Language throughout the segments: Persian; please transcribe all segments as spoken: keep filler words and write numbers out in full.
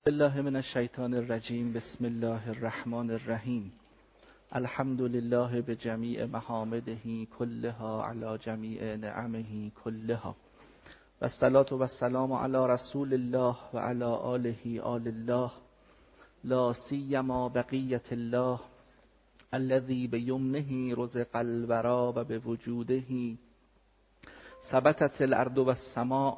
بالله من الشیطان الرجیم. بسم الله الرحمن الرحیم. الحمد لله بجمیع محامده كلها على جمیع نعمه كلها و الصلاة و السلام علی رسول الله و علی آله آل الله لا سیما بقیة الله الذي بیمنه رزق الورى و بوجوده ثبتت الارض و السماء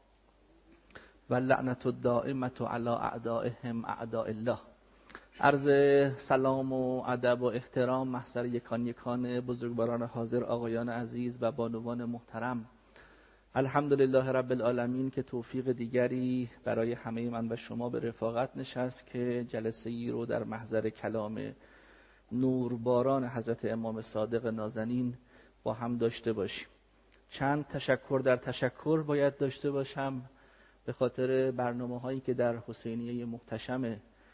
و لعنت الدائمة علی اعدائهم اعداء الله. عرض سلام و ادب و احترام محضر یکان یکان بزرگواران حاضر، آقایان عزیز و بانوان محترم. الحمدلله رب العالمین که توفیق دیگری برای همه من و شما به رفاقت نشست که جلسه ای رو در محضر کلام نورباران حضرت امام صادق نازنین با هم داشته باشیم. چند تشکر در تشکر باید داشته باشم به خاطر برنامه هایی که در حسینیه محتشم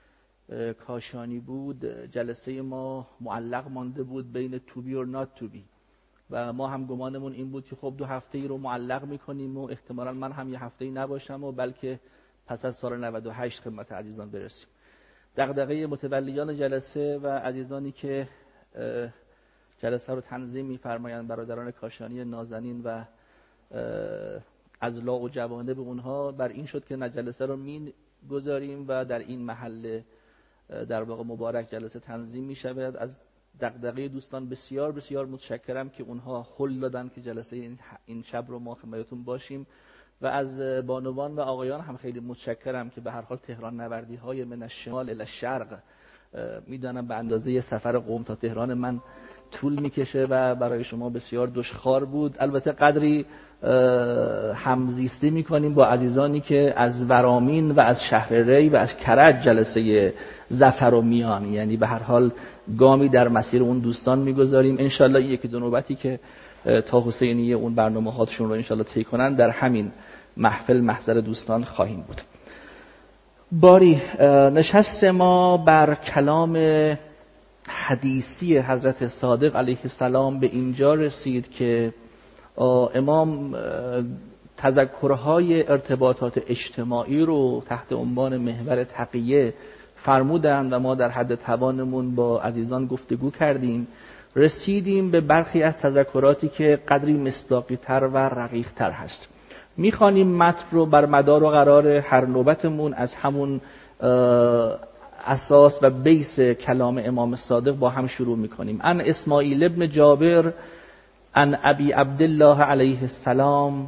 کاشانی بود. جلسه ما معلق مانده بود بین to be or not to be و ما هم گمانمون این بود که خب دو هفته ای رو معلق میکنیم و احتمالا من هم یه هفته ای نباشم و بلکه پس از سال نود و هشت خدمت عزیزان برسیم. دغدغه متولیان جلسه و عزیزانی که جلسه رو تنظیم میفرمایند، برادران کاشانی نازنین و ازلا و جوانب اونها، بر این شد که جلسه رو می گذاریم و در این محل در واقع مبارک جلسه تنظیم می شود. از دغدغه دوستان بسیار بسیار متشکرم که اونها حل دادن که جلسه این شب رو ما خدمتتون باشیم و از بانوان و آقایان هم خیلی متشکرم که به هر حال تهران نوردی های من الشمال الی الشرق، میدونم به اندازه سفر قم تا تهران من طول میکشه و برای شما بسیار دشخوار بود. البته قدری همزیستی میکنیم با عزیزانی که از ورامین و از شهر ری و از کرج جلسه ظفر و میان، یعنی به هر حال گامی در مسیر اون دوستان میگذاریم. انشالله یکی دو نوبتی که تا حسینیه اون برنامه هاتشون رو انشالله طی کنن در همین محفل محضر دوستان خواهیم بود. باری نشست ما بر کلام حدیثی حضرت صادق علیه السلام به اینجا رسید که امام تذکرهای ارتباطات اجتماعی رو تحت عنوان محور تقیه فرمودند و ما در حد توانمون با عزیزان گفتگو کردیم. رسیدیم به برخی از تذکراتی که قدری مصداقی تر و رقیق تر هست. میخوانیم متن رو بر مدار و قرار هر نوبتمون از همون اساس و بیس کلام امام صادق با هم شروع میکنیم. ان اسماعیل ابن جابر ان ابی عبدالله علیه السلام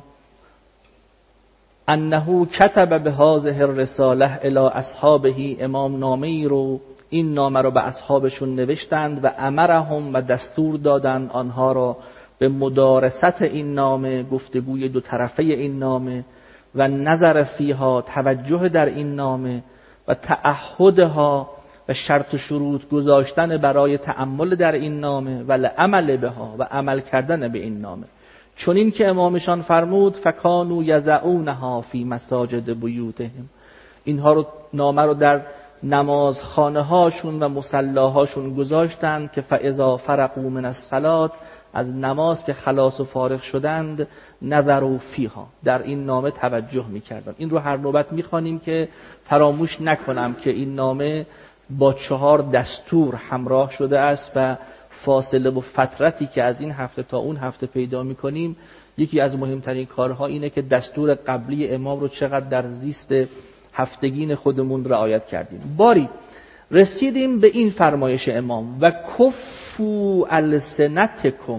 انه کتب به هذه الرساله الی اصحابه. امام نامه ای رو این نامه رو به اصحابشون نوشتند و امرهم و دستور دادند آنها را به مدارست این نامه، گفتگوی دو طرفه این نامه و نظر فیها، توجه در این نامه و تعهدها و شرط و شروط گذاشتن برای تأمل در این نامه و عمل بها و عمل کردن به این نامه. چون این که امامشان فرمود فکانوا یضعونها فی مساجد بیوتهم، اینها رو نامه رو در نمازخانه هاشون و مصلاهاشون گذاشتند که فاذا فرغوا من الصلاة، از نماز که خلاص و فارغ شدند، نظروا فیها، در این نامه توجه میکردند. این رو هر نوبت میخوانیم که فراموش نکنم که این نامه با چهار دستور همراه شده است و فاصله و فترتی که از این هفته تا اون هفته پیدا میکنیم، یکی از مهمترین کارها اینه که دستور قبلی امام رو چقدر در زیست هفتگین خودمون رعایت کردیم. باری رسیدیم به این فرمایش امام و کفوا السنتکم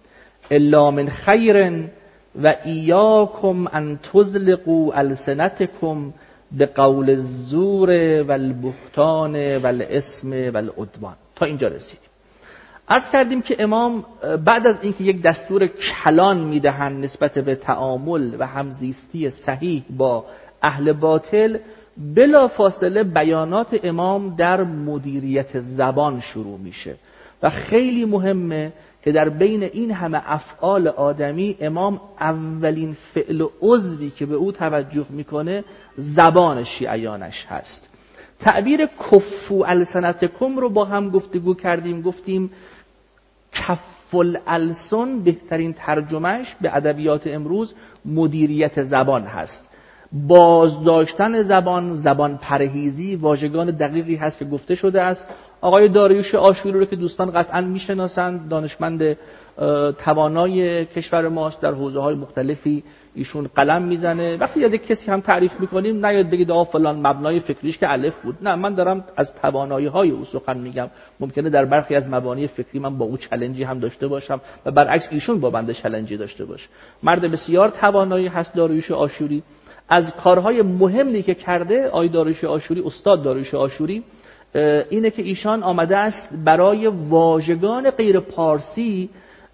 الا من خیر و ایاکم ان تزلقوا السنتکم به قول الزور و البهتان و الاسم و العدوان. تا اینجا رسیدیم. عرض کردیم که امام بعد از اینکه یک دستور کلان میدهند نسبت به تعامل و همزیستی صحیح با اهل باطل، بلا فاصله بیانات امام در مدیریت زبان شروع میشه و خیلی مهمه که در بین این همه افعال آدمی امام اولین فعل و عضوی که به او توجه میکنه زبان شیعیانش هست. تعبیر کفو السنتکم رو با هم گفتگو کردیم، گفتیم کف الالسن بهترین ترجمهش به ادبیات امروز مدیریت زبان هست بازداشتن زبان، زبان پرهیزی، واژگان دقیقی هست که گفته شده است. آقای داریوش آشوری رو که دوستان قطعا میشناسند، دانشمند توانای کشور ماست، در حوزه‌های مختلفی ایشون قلم میزنه. وقتی یاد کسی هم تعریف میکنیم نیاد بگید آ فلان مبنای فکریش که الف بود. نه، من دارم از توانایی‌های او سخن میگم. ممکنه در برخی از مبانی فکری من با او چالنجی هم داشته باشم و برعکس ایشون با بنده چالنجی داشته باشه. مرد بسیار توانایی هست داریوش آشوری. از کارهای مهمی که کرده آقای داریوش آشوری، استاد داریوش آشوری، اینه که ایشان آمده است برای واژگان غیر پارسی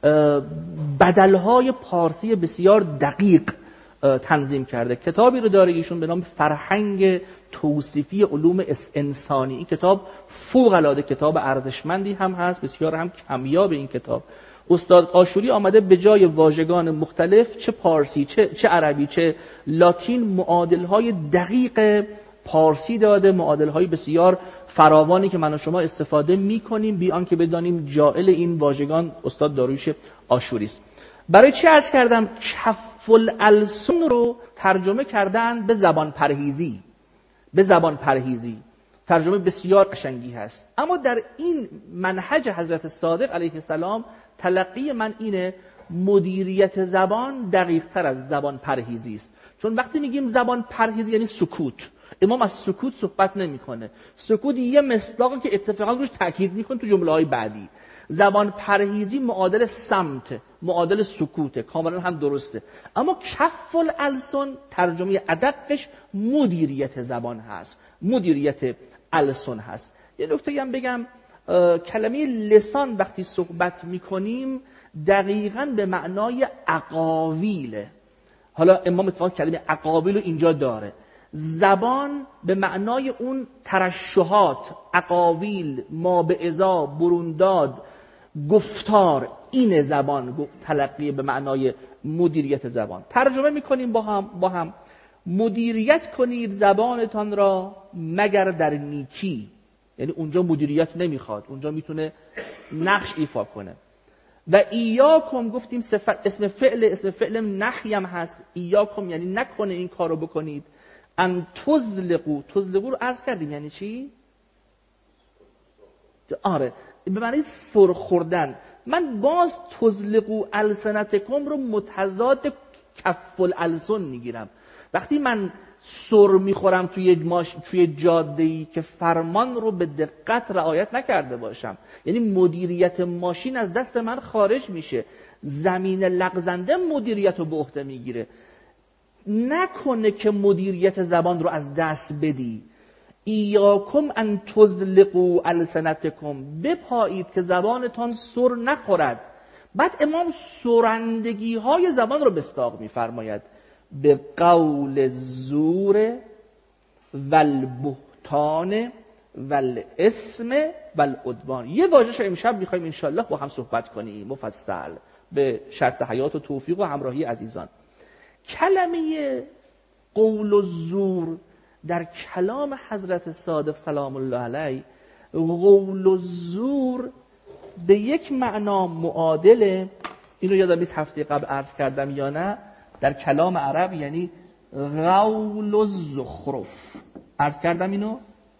بدلهای پارسی بسیار دقیق تنظیم کرده. کتابی رو داره ایشون به نام فرهنگ توصیفی علوم انسانی. این کتاب فوق العاده کتاب ارزشمندی هم هست، بسیار هم کمیاب. این کتاب استاد آشوری آمده به جای واژگان مختلف، چه پارسی چه چه عربی چه لاتین، معادلهای دقیق پارسی داده، معادلهای بسیار فراوانی که من و شما استفاده می‌کنیم بی آنکه بدانیم جاعل این واژگان استاد داریوش آشوری است. برای چی عرض کردم کف الالسن رو ترجمه کردن به زبان پرهیزی، به زبان پرهیزی. ترجمه بسیار قشنگی هست. اما در این منهج حضرت صادق علیه السلام تلقی من اینه مدیریت زبان دقیق تر از زبان پرهیزی است. چون وقتی میگیم زبان پرهیزی یعنی سکوت، امام از سکوت صحبت نمیکنه. سکوت یه مصداقی که اتفاقا روش تاکید میکنه تو جمله‌های بعدی. زبان پرهیزی معادل صمت، معادل سکوته، کاملا هم درسته. اما کف الالسن ترجمه ادقش مدیریت زبان هست، مدیریت السن هست. یه نکته هم بگم، کلمه لسان وقتی صحبت میکنیم دقیقاً به معنای اقاویله. حالا امام اتفاقا کلمه اقاویل رو اینجا داره. زبان به معنای اون ترشحات، اقاویل، ما به ازا، برونداد، گفتار، این زبان تلقی به معنای مدیریت زبان. ترجمه میکنیم با هم با هم مدیریت کنید زبانتان را مگر در نیکی. یعنی اونجا مدیریت نمیخواد، اونجا میتونه نقش ایفا کنه. و ایاکم گفتیم صفت اسم فعل، اسم فعل نهی هم هست. ایاکم یعنی نکنه این کارو بکنید. ان تزلقو، تزلقو رو عرض کردیم یعنی چی؟ آره، به معنی سر خوردن. من باز تزلقو السنتکم رو متضاد کف الالسن میگیرم. وقتی من سر میخورم توی ماش... توی جاده‌ای که فرمان رو به دقت رعایت نکرده باشم، یعنی مدیریت ماشین از دست من خارج میشه، زمین لغزنده مدیریت رو به عهده میگیره. نکنه که مدیریت زبان رو از دست بدی. ایاکم ان تزلقوا السنتکم، بپایید که زبانتان سر نخورد. بعد امام سرندگی های زبان رو بستاق میفرماید به قول زور والبهتان والاسم والعدوان. یه واژه‌ش امشب میخوایم انشالله با هم صحبت کنیم مفصل به شرط حیات و توفیق و همراهی عزیزان. کلمه قول و زور در کلام حضرت صادق سلام الله علیه، قول و زور به یک معنا معادله، اینو یادم نیست هفته قبل عرض کردم یا نه، در کلام عرب یعنی قول و زخرف. عرض کردم اینو؟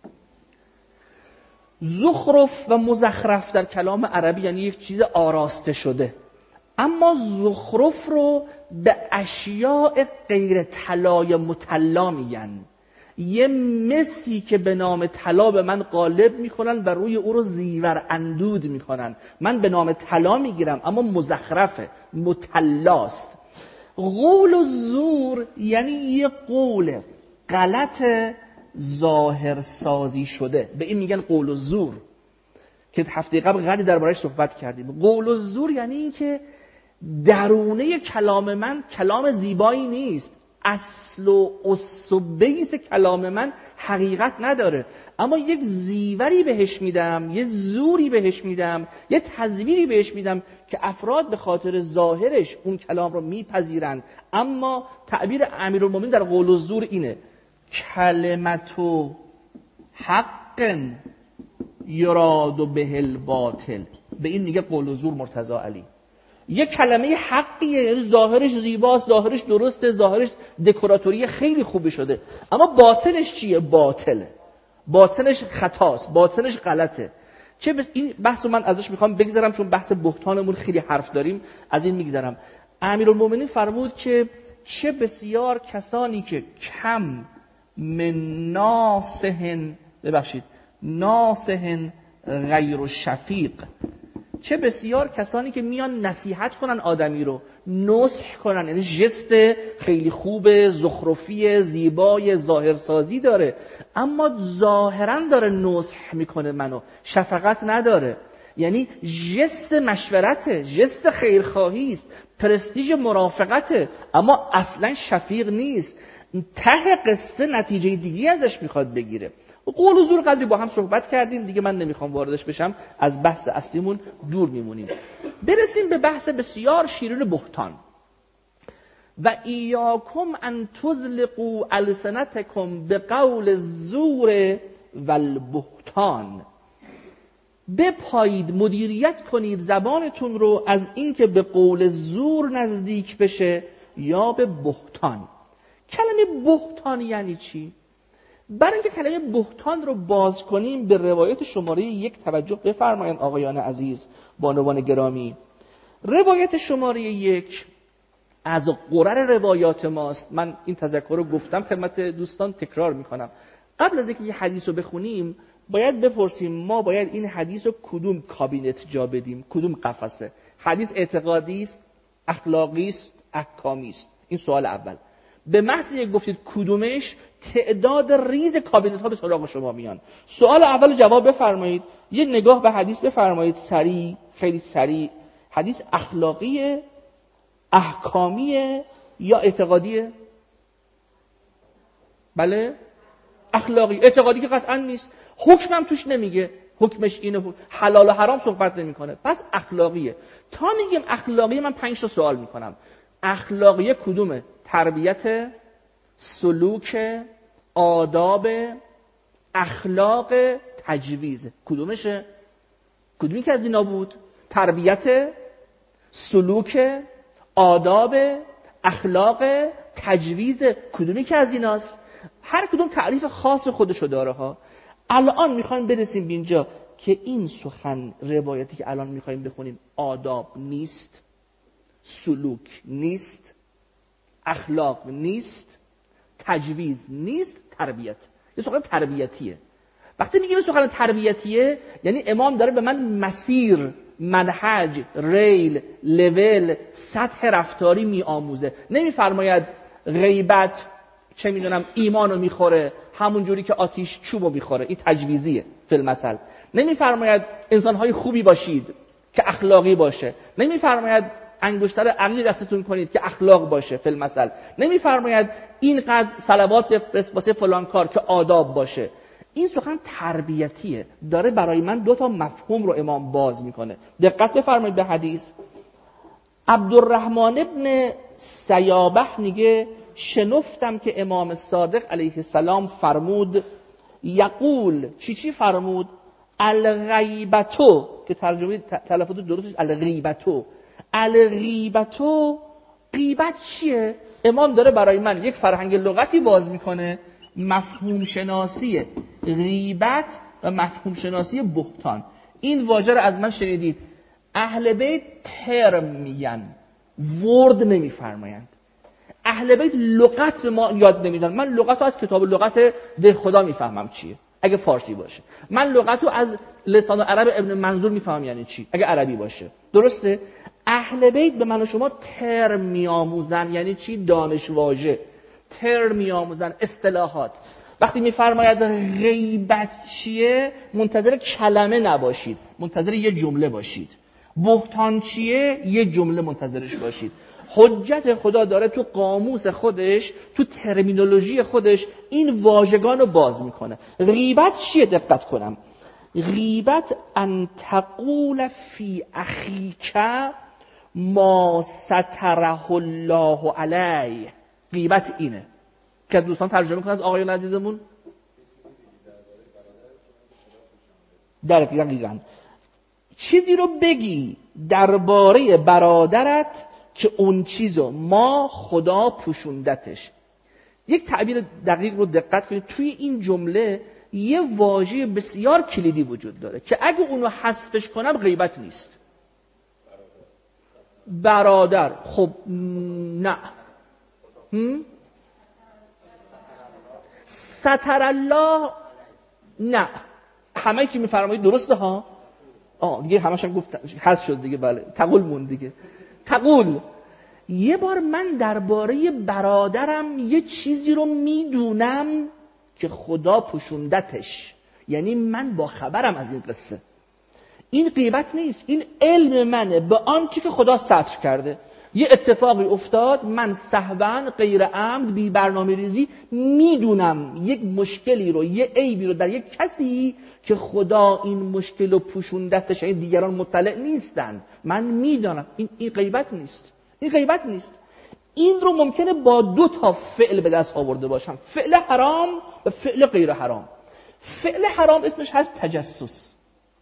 زخرف و مزخرف در کلام عربی یعنی یک چیز آراسته شده. اما زخرف رو به اشیاء غیر طلای مطلا میگن. یه مسی که به نام طلا به من غالب میکنن و روی او رو زیور اندود میکنن، من به نام طلا میگیرم اما مزخرفه، مطلاست. قول و زور یعنی یه قول غلط ظاهر سازی شده، به این میگن قول و زور که هفته قبل غلی درباره‌اش صحبت کردیم. قول و زور یعنی این که درونه کلام من کلام زیبایی نیست، اصل و اصل و بیس کلام من حقیقت نداره، اما یک زیوری بهش میدم، یه زوری بهش میدم، یه تزویری بهش میدم که افراد به خاطر ظاهرش اون کلام رو میپذیرن. اما تعبیر امیرالمومنین در قول و زور اینه: کلمتو حق یراد به الباطل. به این میگه قول و زور مرتضی علی. یک کلمه حقیه، یعنی ظاهرش زیباست، ظاهرش درسته، ظاهرش دکوراتوری خیلی خوبی شده، اما باطنش چیه؟ باطله، باطنش خطاست، باطنش غلطه. چه بس این بحثو من ازش میخوام بگذرم، چون بحث بهتانمون خیلی حرف داریم، از این میگذرم. امیرالمومنین فرمود که چه بسیار کسانی که کم من ناصحن، ببخشید ناصحن غیر شفیق، چه بسیار کسانی که میان نصیحت کنن آدمی رو، نصح کنن، یعنی ژست خیلی خوبه، زخرفی، زیبای، ظاهرسازی داره، اما ظاهرا داره نصح میکنه منو، شفقت نداره، یعنی ژست مشورته، ژست خیرخواهی است، پرستیژ مرافقته، اما اصلا شفیق نیست. ته قصه نتیجه دیگه ازش میخواد بگیره. قول و زور قدری با هم صحبت کردیم دیگه، من نمیخوام واردش بشم، از بحث اصلیمون دور میمونیم. برسیم به بحث بسیار شیرین بهتان. و ایاکم ان تزلقوا السنتکم بقول الزور والبهتان، بپایید، مدیریت کنید زبانتون رو از اینکه به قول زور نزدیک بشه یا به بهتان. کلمه بهتان یعنی چی؟ برای اینکه کلمه بهتان رو باز کنیم به روایت شماره یک توجه بفرمایید آقایان عزیز، بانوان گرامی. روایت شماره یک از قرر روایات ماست. من این تذکر رو گفتم خدمت دوستان، تکرار میکنم. قبل از اینکه یه حدیث رو بخونیم باید بپرسیم ما باید این حدیث رو کدوم کابینت جا بدیم، کدوم قفسه؟ حدیث اعتقادی است، اخلاقی است، احکامی است؟ این سوال اول. به محض یک گفتید کدومش، تعداد ریز کابینت ها به سراغ شما میان. سوال اول جواب بفرمایید، یه نگاه به حدیث بفرمایید سریع، خیلی سریع. حدیث اخلاقیه، احکامیه یا اعتقادیه؟ بله اخلاقی. اعتقادی که قطعا نیست، حکمم توش نمیگه، حکمش اینه، حلال و حرام صحبت نمیکنه، پس اخلاقیه. تا میگیم اخلاقیه من پنج تا سوال میکنم. اخلاقیه کدومه؟ تربیت، سلوک، آداب، اخلاق، تجویز، کدومشه؟ کدومی که از اینا بود؟ تربیت، سلوک، آداب، اخلاق، تجویز، کدومی که از ایناست؟ هر کدوم تعریف خاص خودشو داره ها. الان میخوایم برسیم به اینجا که این سخن روایتی که الان میخوایم بخونیم آداب نیست، سلوک نیست، اخلاق نیست، تجویز نیست، تربیت. یه سخن تربیتیه. وقتی میگیم سخن تربیتیه یعنی امام داره به من مسیر، منهج، ریل، لول، سطح رفتاری میآموزه. نمیفرماید غیبت چه میدونم ایمانو میخوره همون جوری که آتیش چوبو میخوره، این تجویزیه فی المثل. نمیفرماید انسانهای خوبی باشید که اخلاقی باشه. نمیفرماید انگشتر عقلی دستتون کنید که اخلاق باشه فی المثل. نمیفرماید اینقدر صلوات بفرست واسه فلان کار که آداب باشه. این سخن تربیتیه، داره برای من دو تا مفهوم رو امام باز میکنه. دقت بفرمایید به حدیث. عبدالرحمن ابن سیابح میگه شنفتم که امام صادق علیه السلام فرمود، یقول چی چی فرمود؟ الغیبتو، که ترجمه تلفظ درستش الغیبتو. الغیبتو، غیبت چیه؟ امام داره برای من یک فرهنگ لغتی باز میکنه، مفهوم شناسی غیبت و مفهوم شناسی بهتان. این واژه رو از من شنیدید. اهل بیت ترم میگن، ورد نمیفرمایند. اهل بیت لغت به ما یاد نمیدن. من لغت رو از کتاب لغت ده خدا میفهمم چیه اگه فارسی باشه. من لغت رو از لسان عرب ابن منظور میفهمم یعنی چی اگه عربی باشه. درسته؟ اهل بیت به من و شما ترم میآموزن. یعنی چی؟ دانش واژه. ترم میآموزن، اصطلاحات. وقتی میفرماید غیبت چیه، منتظر کلمه نباشید، منتظر یه جمله باشید. بهتان چیه، یه جمله منتظرش باشید. حجت خدا داره تو قاموس خودش، تو ترمینولوژی خودش این واژگان رو باز میکنه. غیبت چیه؟ دقت کنم. غیبت ان تقول فی اخیک ما ستره الله علیه. غیبت اینه که دوستان ترجمه کنند آقایان عزیزمون. دقیقاً چیزی رو بگی درباره برادرت که اون چیزو ما خدا پوشوندتش. یک تعبیر دقیق رو دقت کنید، توی این جمله یه واژه بسیار کلیدی وجود داره که اگه اونو حذفش کنم غیبت نیست. برادر. خب نه. هم؟ ستر الله نه. همه که میفرمایید درسته ها؟ آه دیگه همش هم گفت حذف شد دیگه. بله تقول مون دیگه. تقول یه بار من درباره برادرم یه چیزی رو میدونم که خدا پوشوندتش، یعنی من با خبرم از این قصه. این غیبت نیست، این علم منه به آنچه که خدا ستر کرده. یه اتفاقی افتاد، من سهواً غیر عمد بی برنامه ریزی میدونم یک مشکلی رو، یه عیبی رو در یک کسی که خدا این مشکل رو پوشوندتش، این دیگران مطلع نیستند، من میدونم. این این غیبت نیست. این غیبت نیست. این رو ممکنه با دو تا فعل به دست آورده باشم، فعل حرام و فعل غیر حرام. فعل حرام اسمش هست تجسس.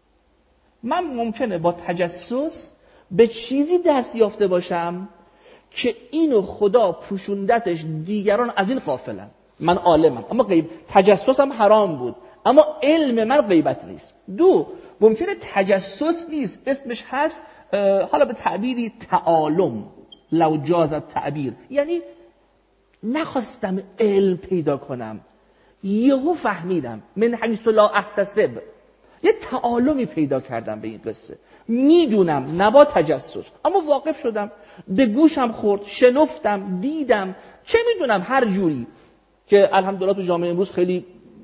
من ممکنه با تجسس به چیزی دست یافته باشم که اینو خدا پوشوندتش، دیگران از این غافلن، من عالمم، اما غیب تجسسم حرام بود، اما علم من غیبت نیست. دو، ممکنه تجسس نیست، اسمش هست حالا به تعبیری تعالم، لو جاز التعبیر، یعنی نخواستم علم پیدا کنم، یهو فهمیدم من حیث لا احتسب، یه تعالمی پیدا کردم به این قصه، میدونم نه با تجسس، اما واقف شدم، به گوشم خورد، شنفتم، دیدم، چه میدونم هر جوری که الحمدلله تو جامعه امروز خیلی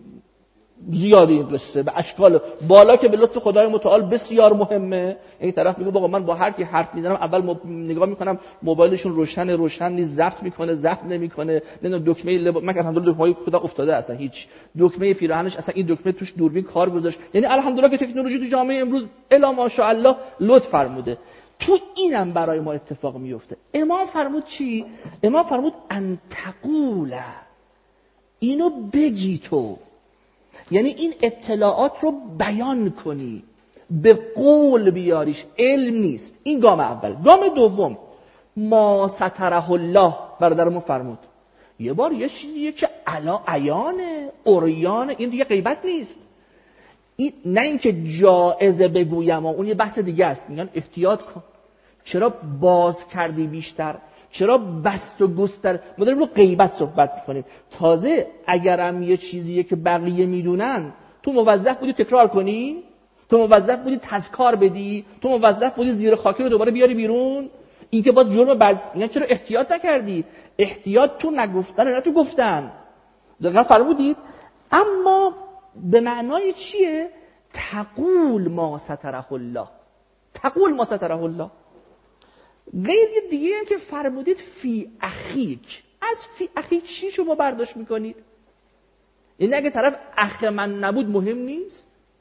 زیاده این قصه به اشکال بالا که به لطف خدای متعال بسیار مهمه. این طرف میگه بابا من با هر کی حرف میزنم اول مب... نگاه میکنم موبایلشون روشن روشن نیست، ضبط میکنه ضبط نمیکنه، نمیدونم دکمه لب... من الحمدلله دکمه خدا افتاده اصلا، هیچ دکمه پیراهنش اصلا این دکمه توش دوربین کار گذاشت. یعنی الحمدلله که تکنولوژی تو جامعه امروز الا ماشاءالله لطف فرموده. تو اینم برای ما اتفاق میفته. امام فرمود چی؟ امام فرمود ان تقول، اینو بگی تو، یعنی این اطلاعات رو بیان کنی، به قول بیاریش. علم نیست. این گام اول. گام دوم ما ستره الله، برادرمون فرمود یه بار یه چیزیه که علا عیانه عریانه، این دیگه غیبت نیست. این نه اینکه جائزه بگویم، اون یه بحث دیگه است. میگن احتیاط کن، چرا باز کردی بیشتر، چرا بست و گستر. ما داریم رو غیبت صحبت میکنیم. تازه اگرم یه چیزیه که بقیه میدونن، تو موظف بودی تکرار کنی، تو موظف بودی تذکار بدی، تو موظف بودی زیر خاکی رو دوباره بیاری بیرون. این که باز جرم بعد، اینا چرا احتیاط نکردی؟ احتیاط تو نگفتن، نه تو گفتن. دقیقاً فرمودید. اما به معنای چیه؟ تقول ما ستره الله، تقول ما ستره الله. غیر دیگه هم که فرمودید فی اخیک، از فی اخیک چی شما برداشت میکنید؟ یعنی اگه طرف اخ من نبود مهم نیست؟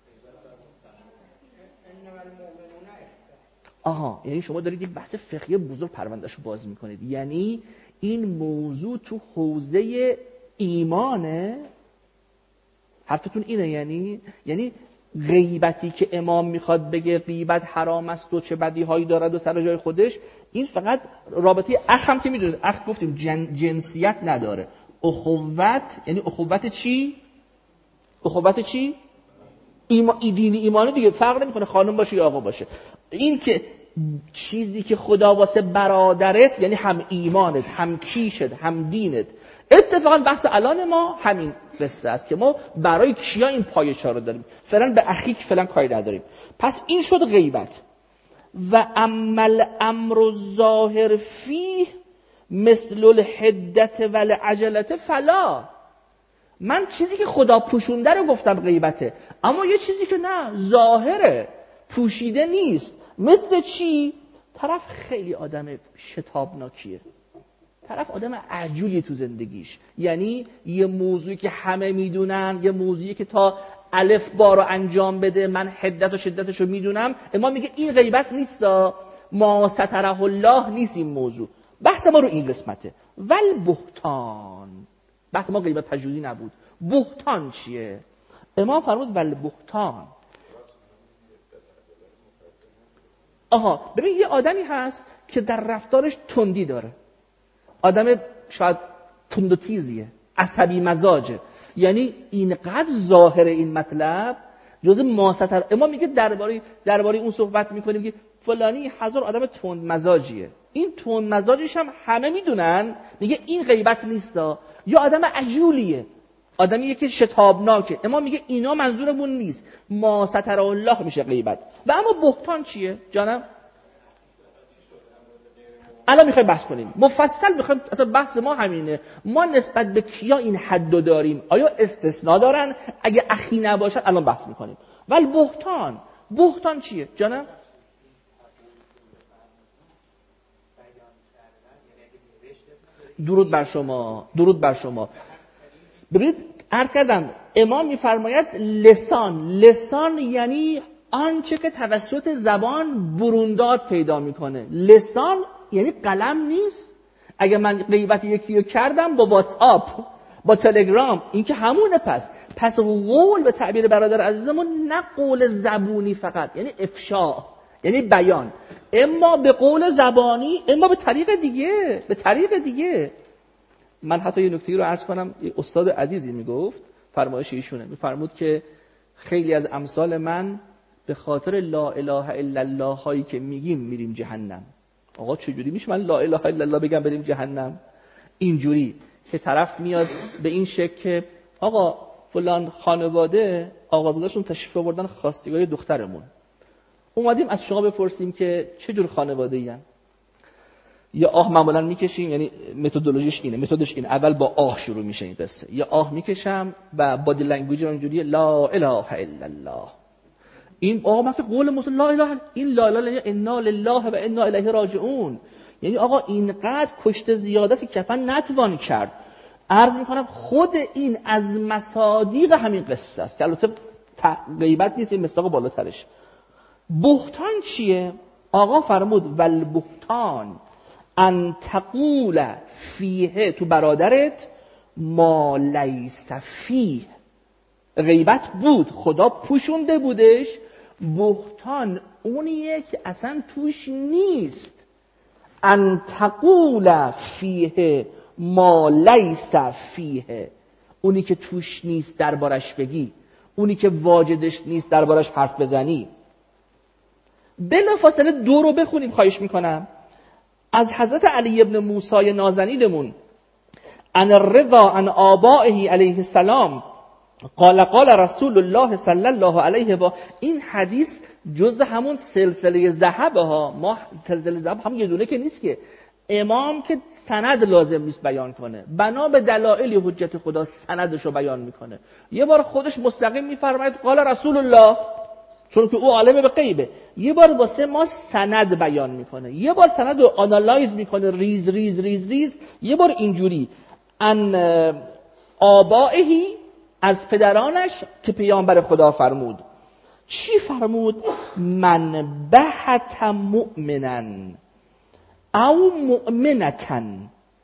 آها، یعنی شما دارید یک بحث فقهی بزرگ پروندهشو باز میکنید. یعنی این موضوع تو حوزه ایمانه؟ حرفتون اینه؟ یعنی یعنی غیبتی که امام میخواد بگه غیبت حرام است و چه بدیهایی دارد و سر جای خودش، این فقط رابطه اخ هم که میدونید، اخ گفتیم جن، جنسیت نداره. اخوت یعنی اخوت چی؟ اخوت چی؟ ایما، دینی ایمانی دیگه، فرق نمیکنه خانم باشه یا آقا باشه. این که چیزی که خدا واسه برادرت، یعنی هم ایمانت، هم کیشت، هم دینت. اتفاقا بحث الان ما همین قصه است که ما برای کیا این پایه‌ها رو داریم. فعلا به اخیک فعلا کاری نداریم. پس این شد غیبت. و عمل امر الظاهر فیه مثل الحدت و العجلت فلا. من چیزی که خدا پوشونده رو گفتم غیبته، اما یه چیزی که نه ظاهره، پوشیده نیست. مثل چی؟ طرف خیلی آدم شتابناکیه، طرف آدم عجولی تو زندگیش، یعنی یه موضوعی که همه میدونن، یه موضوعی که تا الف با رو انجام بده من حدت و شدتش رو میدونم. اما میگه این غیبت نیست، ما ستره الله نیست این موضوع. بحث ما رو این قسمته. ول بهتان، بحث ما غیبت پژوهی نبود. بهتان چیه؟ امام فرمود ول بهتان. آها ببین یه آدمی هست که در رفتارش تندی داره، آدم شاید تند و تیزیه، عصبی مزاجه، یعنی اینقدر ظاهر این مطلب جزء ماستر. اما میگه درباره درباره اون صحبت میکنیم که فلانی هزار آدم تند مزاجیه، این تند مزاجش هم همه میدونن، میگه این غیبت نیستا. یا آدم عجولیه، آدمیه که شتابناکه، اما میگه اینا منظورمون نیست، ما ستر الله میشه غیبت. و اما بهتان چیه جانم؟ الان میخوایم بحث کنیم مفصل، میخوایم اصلا بحث ما همینه، ما نسبت به کیا این حدو داریم، آیا استثناء دارن؟ اگه اخی نباشن الان بحث میکنیم. ولی بهتان، بهتان چیه جانم؟ درود بر شما، درود بر شما. ببینید عرض کردم امام میفرماید لسان، لسان یعنی آنچه که توسط زبان برونداد پیدا میکنه. لسان یعنی قلم نیست. اگه من غیبت یکی رو کردم با واتس آپ، با تلگرام، این که همونه. پس پس قول به تعبیر برادر عزیزمون نه قول زبونی فقط، یعنی افشا، یعنی بیان، اما به قول زبانی، اما به طریق دیگه، به طریق دیگه. من حتی یه نکته رو عرض کنم، یه استاد عزیزی میگفت، فرمایش ایشونه، میفرمود که خیلی از امثال من به خاطر لا اله الا الله هایی که میگیم میریم جهنم. آقا چجوری میشه من لا اله الا الله بگم بریم جهنم؟ اینجوری که طرف میاد به این شکل که آقا فلان خانواده آقازاده‌شون تشریف آوردن خواستگاری دخترمون، اومدیم از شما بپرسیم که چه جور خانواده‌ای ان؟ یا آه معمولا میکشیم، یعنی متدولوژیش اینه، متدش اینه، اول با آه شروع میشه این قصه، یا آه میکشم و بادی لنگویج اونجوریه لا اله الا الله. این آقا ما که قول مسلم لا اله، این لا اله یعنی انا لله و انا الیه راجعون، یعنی آقا اینقدر کشته زیاده که کفن نتوان کرد. عرض میکنم خود این از مصادیق همین قصه است که البته غیبت نیست، این مصداق بالاترش. بهتان چیه؟ آقا فرمود ول بهتان ان تقول فیه، تو برادرت، ما لیس فیه. غیبت بود، خدا پوشونده بودش، بهتان اونیه که اصلا توش نیست. ان تقول فیه ما لیس فیه، اونی که توش نیست دربارش بگی، اونی که واجدش نیست دربارش حرف بزنی. بلافاصله دو رو بخونیم خواهش میکنم. از حضرت علی ابن موسی نازنینمون، ان الرضا عن آبائه علیه السلام قال قال رسول الله صلی الله علیه و، این حدیث جزء همون سلسله ذهب ها. ما سلسله ذهب هم یه دونه که نیست که، امام که سند لازم نیست بیان کنه، بنا به دلایل حجت خدا سندشو بیان میکنه. یه بار خودش مستقیم میفرماید قال رسول الله، چون که او عالم به غیبه. یه بار واسه ما سند بیان میکنه، یه بار سند رو آنالایز میکنه ریز ریز ریز ریز. یه بار اینجوری ان آبائهی، از پدرانش که پیامبر خدا فرمود. چی فرمود؟ من بحت مؤمنن او مؤمنتن،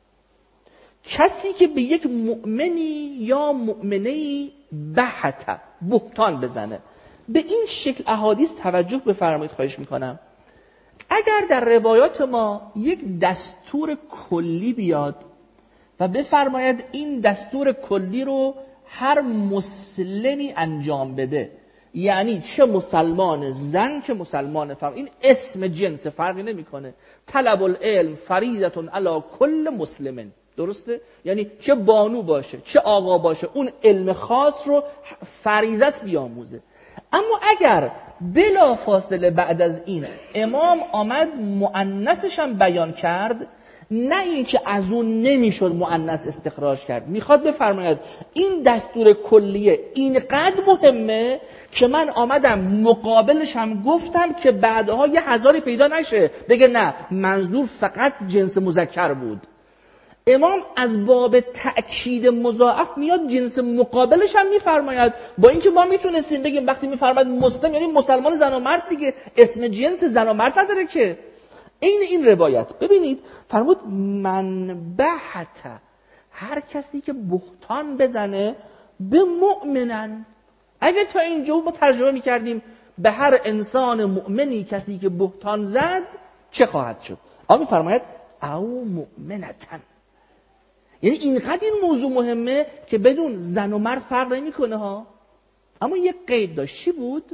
کسی که به یک مؤمنی یا مؤمنی بحت، بهتان بزنه. به این شکل احادیث توجه بفرمایید خواهش میکنم. اگر در روایات ما یک دستور کلی بیاد و بفرماید این دستور کلی رو هر مسلمی انجام بده، یعنی چه مسلمان زن چه مسلمان فرد، این اسم جنس فرقی نمیکنه، طلب العلم فریضه علی کل مسلم، درسته؟ یعنی چه بانو باشه چه آقا باشه، اون علم خاص رو فریضه است بیاموزه. اما اگر بلا فاصله بعد از این امام آمد مؤنثش هم بیان کرد، نه اینکه از اون نمیشد مؤنث استخراج کرد، میخواد بفرماید این دستور کلیه اینقدر مهمه که من آمدم مقابلش هم گفتم که بعدها یه هزاری پیدا نشه بگه نه منظور فقط جنس مذکر بود. امام از باب تأکید مضاعف میاد جنس مقابلش هم میفرماید، با اینکه ما میتونستیم بگیم وقتی میفرماید مسلم یعنی مسلمان زن و مرد دیگه، اسم جنس زن و مرد نداره که. این این روایت ببینید فرمود من بحت، هر کسی که بهتان بزنه به مؤمنن. اگه تا اینجا ما ترجمه میکردیم به هر انسان مؤمنی کسی که بهتان زد چه خواهد شد؟ آقا میفرماید او مؤمنتن. یعنی اینقدر این موضوع مهمه که بدون زن و مرد فرق نمیکنه ها. اما یک قید داشت. چی بود؟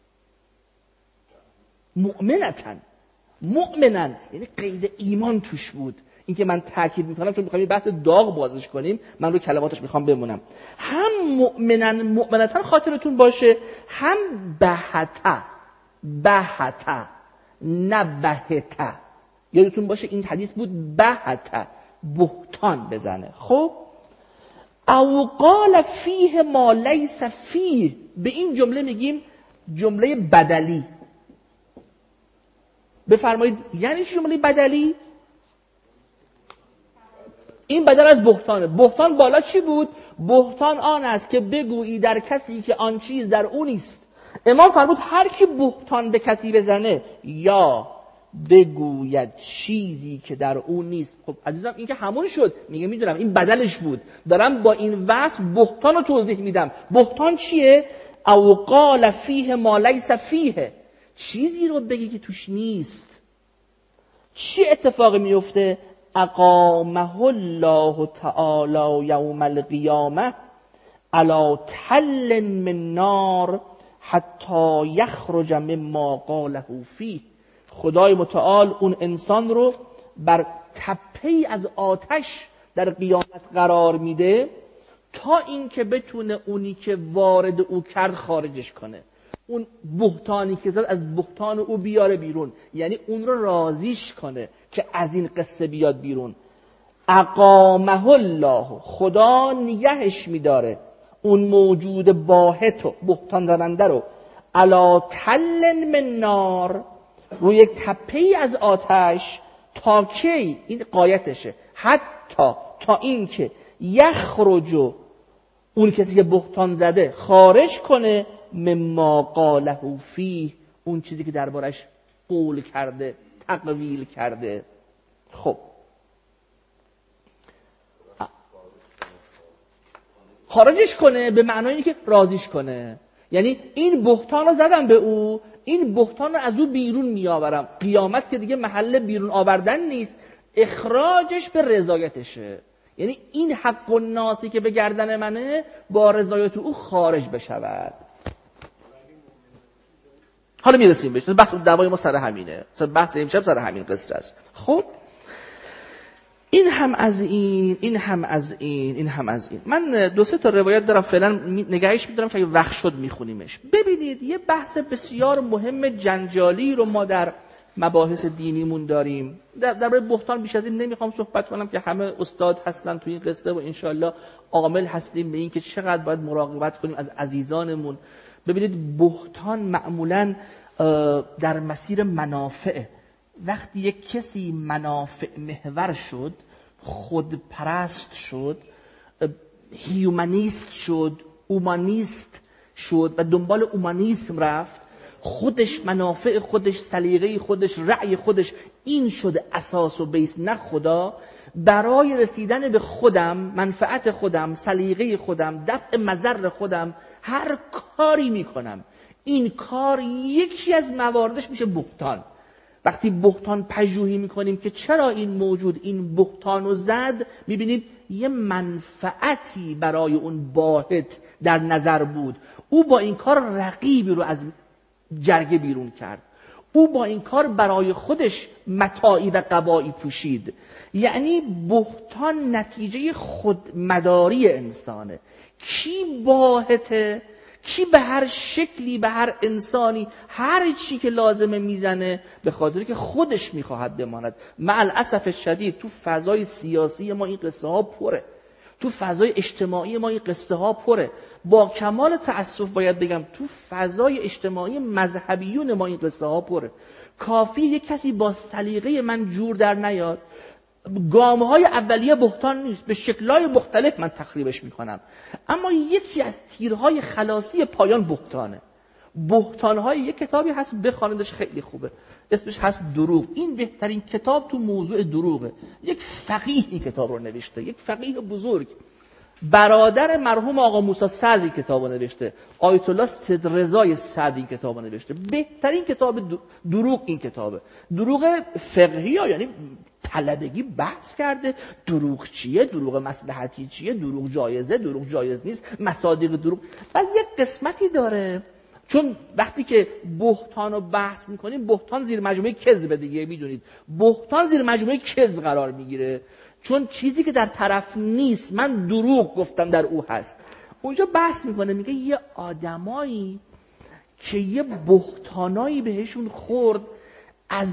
مؤمنتن. مؤمنن یعنی قید ایمان توش بود. این که من تاکید میکنم چون میخوام بحث داغ بازش کنیم، من رو کلماتش میخوام بمونم. هم مؤمنن مؤمنتن خاطرتون باشه، هم بهتا بهتا نه بهتا. یادتون باشه این حدیث بود بهتا بهتان بزنه. خب او قال فیه ما لیس فیه، به این جمله میگیم جمله بدلی. بفرمایید یعنی چی جمله بدلی؟ این بدل از بهتانه. بهتان بالا چی بود؟ بهتان آن است که بگویی در کسی که آن چیز در او نیست. امام فرمود هر کی بهتان به کسی بزنه یا بگوید چیزی که در او نیست. خب عزیزم این که همون شد. میگه میدونم این بدلش بود، دارم با این وصف بهتان رو توضیح میدم. بهتان چیه؟ او قال فیه ما لیس فیه، چیزی رو بگی که توش نیست. چی اتفاقی میفته؟ اقامه الله تعالی یوم القیامه علی تل من نار حتی یخرج مما قاله فیه. خدای متعال اون انسان رو بر تپه‌ای از آتش در قیامت قرار میده تا اینکه بتونه اونی که وارد او کرد خارجش کنه. اون بهتانی که زد از بهتان او بیاره بیرون، یعنی اون رو راضیش کنه که از این قصه بیاد بیرون. اقامه الله، خدا نگهش میداره اون موجود باهتو بهتان زننده رو علی تل من نار، روی یک تپه‌ای از آتش، تا کی؟ این قایتشه، حتی تا اینکه یخرج، اون کسی که بهتان زده خارج کنه، مما قاله فیه، اون چیزی که دربارش قول کرده، تقویل کرده. خب خارجش کنه به معنای که راضیش کنه. یعنی این بهتان رو زدم به او، این بهتان رو از او بیرون میآورم. قیامت که دیگه محل بیرون آوردن نیست، اخراجش به رضایتشه. یعنی این حق الناسی که به گردن منه با رضایت او خارج بشود. حالا میرسیم بهش. بحث دعوای ما سر همینه، بحث امشب سر همین قصه است. خب این هم از این، این هم از این، این هم از این. من دو سه تا روایت دارم فعلا نگهش می‌دارم که اگه وقت شد میخونیمش. ببینید یه بحث بسیار مهم جنجالی رو ما در مباحث دینیمون داریم. در درباره بهتان بیش از این نمیخوام صحبت کنم که همه استاد هستن تو این قصه و انشالله عامل هستیم به این که چقدر باید مراقبت کنیم از عزیزانمون. ببینید بهتان معمولاً در مسیر منافع، وقتی یک کسی منافع محور شد، خودپرست شد، هیومانیست شد، اومانیست شد و دنبال اومانیسم رفت، خودش منافع خودش، سلیقه خودش، رأی خودش این شده اساس و بیس، نه خدا. برای رسیدن به خودم، منفعت خودم، سلیقه خودم، دفع مضر خودم هر کاری میکنم. این کار یکی از مواردش میشه بهتان. وقتی بهتان پژوهی میکنیم که چرا این موجود این بهتان رو زد، میبینید یه منفعتی برای اون باهت در نظر بود. او با این کار رقیبی رو از جرگه بیرون کرد. او با این کار برای خودش متاعی و قبایی پوشید. یعنی بهتان نتیجه خودمداری انسانه. کی باهته؟ کی به هر شکلی، به هر انسانی هر چی که لازمه میزنه به خاطر که خودش میخواهد بماند. مع الاسف شدید تو فضای سیاسی ما این قصه ها پره، تو فضای اجتماعی ما این قصه ها پره. با کمال تأسف باید بگم تو فضای اجتماعی مذهبیون ما این قصه ها پره. کافی یک کسی با سلیقه من جور در نیاد، گام‌های اولیه بهتان نیست، به شکل‌های مختلف من تخریبش میکنم، اما یکی از تیرهای خلاصی پایان بهتانه. بهتان‌های یک کتابی هست بخواندش، خیلی خوبه، اسمش هست دروغ. این بهترین کتاب تو موضوع دروغه. یک فقیه این کتاب رو نوشته، یک فقیه بزرگ. برادر مرحوم آقا موسی سعدی کتابو نوشته، آیت الله صدرضای سعدی کتابو نوشته. بهترین کتاب دروغ این کتابه. دروغ فقهی ها، یعنی طلبگی بحث کرده دروغ چیه، دروغ مصلحتی چیه، دروغ جایزه، دروغ جایز نیست، مصادیق دروغ. بعد یک قسمتی داره، چون وقتی که بهتان رو بحث میکنیم، بهتان زیر مجموعه کذب دیگه، میدونید بهتان زیر مجموعه کذب قرار میگیره، چون چیزی که در طرف نیست، من دروغ گفتم در او هست. اونجا بحث میکنه، میگه یه آدمایی که یه بهتانایی بهشون خورد، از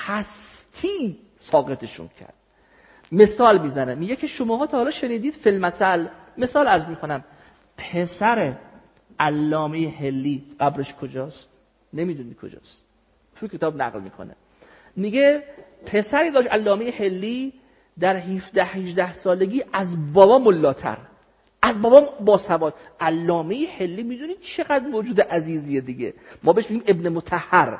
هستی ساقطشون کرد. مثال میزنه، میگه که شماها تا حالا شنیدید فی المثل، مثال عرض میکنم، پسر علامه حلی قبرش کجاست؟ نمیدونی کجاست، تو کتاب نقل میکنه، میگه پسری داشت علامه حلی، در هفده هجده سالگی از بابا ملاتر، از بابا باسواد. علامه حلی میدونید چقدر موجود عزیزیه دیگه، ما بهش میگیم ابن مطهر.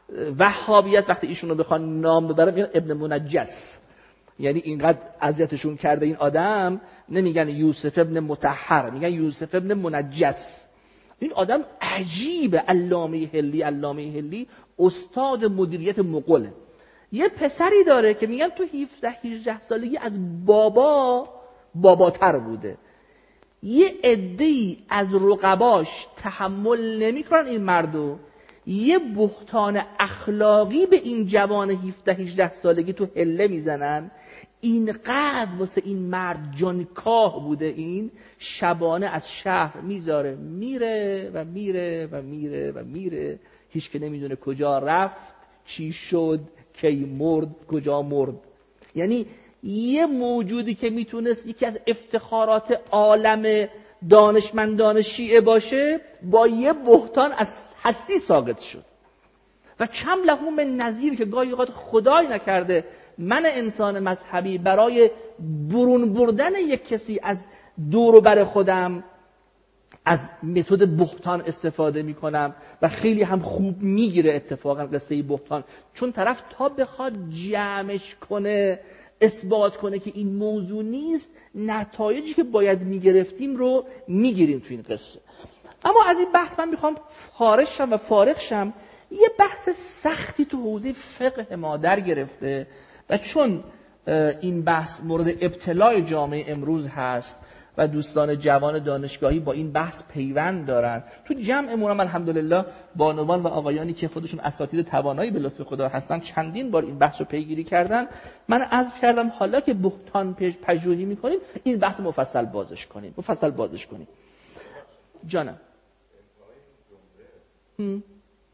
وهابیت وقتی ایشون رو بخوان نام ببرن میگن ابن منجس، یعنی اینقدر اذیتشون کرده این آدم، نمیگن یوسف ابن مطهر، میگن یوسف ابن منجس. این آدم عجیبه. علامه حلی، علامه حلی استاد مدیریت مغوله. یه پسری داره که میگن تو هفده هجده سالگی از بابا باباتر بوده. یه عده‌ای از رقباش تحمل نمیکنن این مردو، یه بهتان اخلاقی به این جوان هفده هجده سالگی تو حله میزنن. اینقدر واسه این مرد جانکاه بوده، این شبانه از شهر میذاره، میره و میره و میره و میره، هیچ که نمیدونه کجا رفت، چی شد، کی مرد، کجا مرد. یعنی یه موجودی که میتونست یکی از افتخارات عالم دانشمندان شیعه باشه، با یه بهتان از حدی ساقط شد. و کم له من نظیر، که گاهی اوقات خدای نکرده من انسان مذهبی برای برون بردن یک کسی از دور و بر خودم از متد بهتان استفاده میکنم و خیلی هم خوب میگیره اتفاقا قصه بهتان، چون طرف تا بخواد جمعش کنه، اثبات کنه که این موضوع نیست، نتایجی که باید میگرفتیم رو میگیریم تو این قصه. اما از این بحث من میخوام خارج شم و فارغ شم. یه بحث سختی تو حوزه فقه ما در گرفته و چون این بحث مورد ابتلای جامعه امروز هست و دوستان جوان دانشگاهی با این بحث پیوند دارن، تو جمعمون الحمدلله بانوان و آقایانی که خودشون اساتید توانایی به لطف خدا هستن چندین بار این بحث رو پیگیری کردن. من عرض کردم حالا که بهتان پژوهی میکنیم، این بحث مفصل بازش کنیم، مفصل بازش کنیم. جانم هم.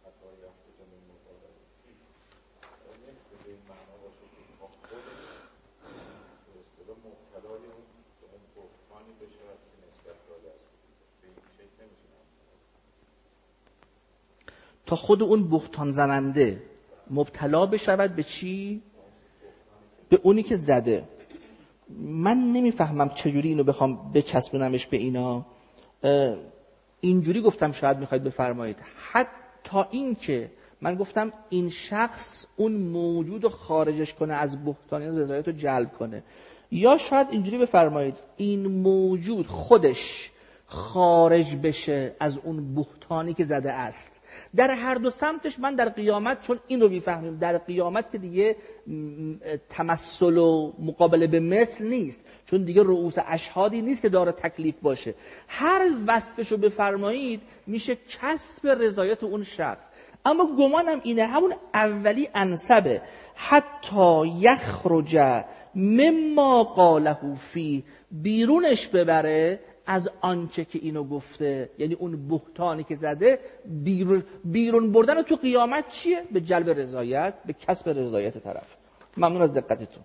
تا خود اون بهتان زننده مبتلا بشود به چی؟ به اونی که زده. من نمیفهمم چجوری اینو بخوام بچسبونمش به اینا. اینجوری گفتم شاید میخواید بفرمایید، حتی این که من گفتم این شخص اون موجود رو خارجش کنه از بهتان، این رضایت رو جلب کنه، یا شاید اینجوری بفرمایید این موجود خودش خارج بشه از اون بهتانی که زده است. در هر دو سمتش من در قیامت، چون این رو میفهمیم در قیامت که دیگه تمثل و مقابله به مثل نیست، چون دیگه رؤوس اشهادی نیست که داره تکلیف باشه، هر وصفشو بفرمایید میشه کسب رضایت اون شخص. اما گمانم اینه همون اولی انسبه، حتی یخرج مما قاله فی، بیرونش ببره از آنچه که اینو گفته، یعنی اون بهتانی که زده بیرون, بیرون بردن تو قیامت چیه؟ به جلب رضایت، به کسب رضایت طرف. ممنون از دقتتون.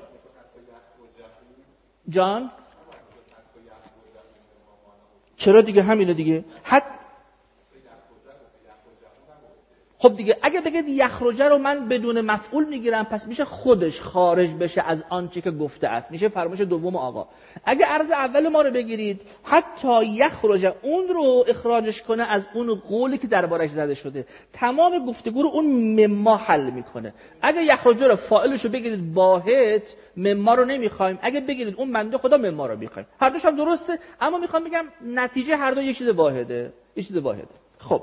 جان چرا دیگه همینه دیگه. حد خب دیگه اگه بگید یخرج رو من بدون مفعول میگیرم، پس میشه خودش خارج بشه از آنچه که گفته است، میشه فرمایش دوم آقا. اگه عرض اول ما رو بگیرید، حتی یخرج اون رو اخراجش کنه از اون قولی که دربارش زده شده، تمام گفتگو رو اون مما حل میکنه. اگه یخرج رو فاعلش رو بگیرید واحد، مما رو نمیخوایم. اگه بگیرید اون بنده خدا، مما رو میخوایم. هر دوش هم درسته، اما میخوام بگم نتیجه هر دو یک چیز واحده، یک چیز واحده. خب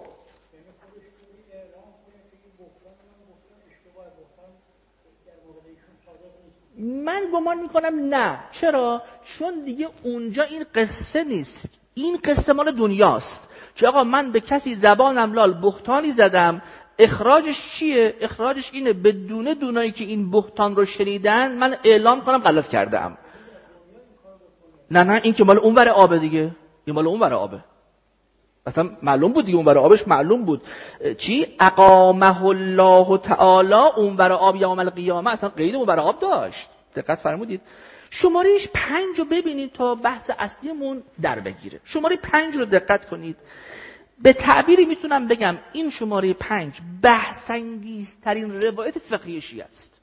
من گمان میکنم نه. چرا؟ چون دیگه اونجا این قصه نیست، این قصه مال دنیاست که آقا من به کسی زبانم لال بهتانی زدم، اخراجش چیه؟ اخراجش اینه بدون دونایی که این بهتان رو شنیدن من اعلام کنم غلط کردم. نه نه این که مال اون ور آبه دیگه، این مال اون ور آبه. اصلا معلوم بود دیگه، اون ور آبش معلوم بود. چی؟ اقامه الله تعالی اون ور آب یوم القیامه، اصلا قید اون ور آب داشت. دقت فرمودید؟ شمارهش پنج رو ببینید تا بحث اصلیمون در بگیره. شماره پنج رو دقت کنید. به تعبیری میتونم بگم این شماره پنج بحث انگیزترین روایت فقهی شیعه است.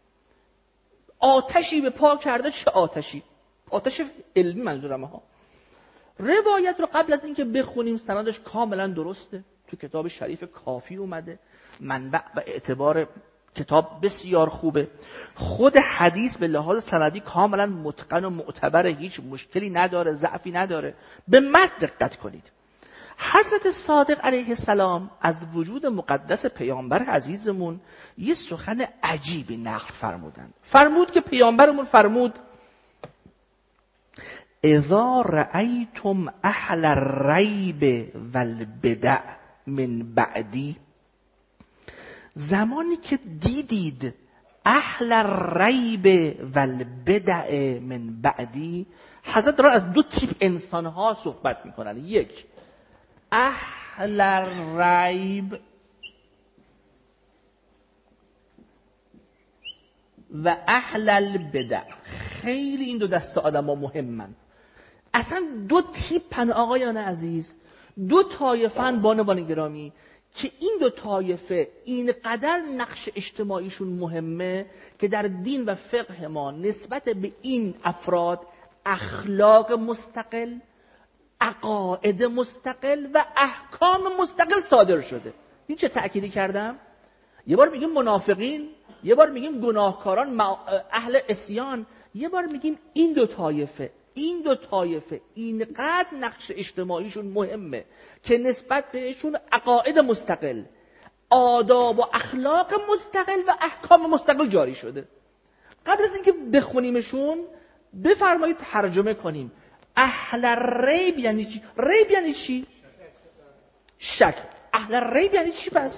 آتشی به پا کرده. چه آتشی؟ آتش علمی منظورم ها. روایت رو قبل از اینکه بخونیم سندش کاملا درسته، تو کتاب شریف کافی اومده، منبع و اعتبار کتاب بسیار خوبه. خود حدیث به لحاظ سندی کاملا متقن و معتبره، هیچ مشکلی نداره، ضعفی نداره. به متن دقت کنید. حضرت صادق علیه السلام از وجود مقدس پیامبر عزیزمون یه سخن عجیبی نقل فرمودند. فرمود که پیامبرمون فرمود اذا رأیتم اهل الریب والبدع من بعدی، زمانی که دیدید اهل الریب والبدع من بعدی، حضرت را از دو تیپ انسانها صحبت میکنن. یک، اهل الریب و اهل البدع. خیلی این دو دسته آدم ها مهمن. اصلا دو تیپن آقایان عزیز، دو طایفن بانوان گرامی که این دو طایفه اینقدر نقش اجتماعیشون مهمه که در دین و فقه ما نسبت به این افراد اخلاق مستقل، عقاید مستقل و احکام مستقل صادر شده. این چه تأکیدی کردم؟ یه بار میگیم منافقین، یه بار میگیم گناهکاران اهل عصیان، یه بار میگیم این دو طایفه این دو طایفه اینقدر نقش اجتماعیشون مهمه که نسبت بهشون عقاید مستقل، آداب و اخلاق مستقل و احکام مستقل جاری شده. قبل از اینکه بخونیمشون بفرمایید ترجمه کنیم. اهل ریب یعنی چی؟ ریب یعنی چی؟ شک. اهل ریب یعنی چی پس؟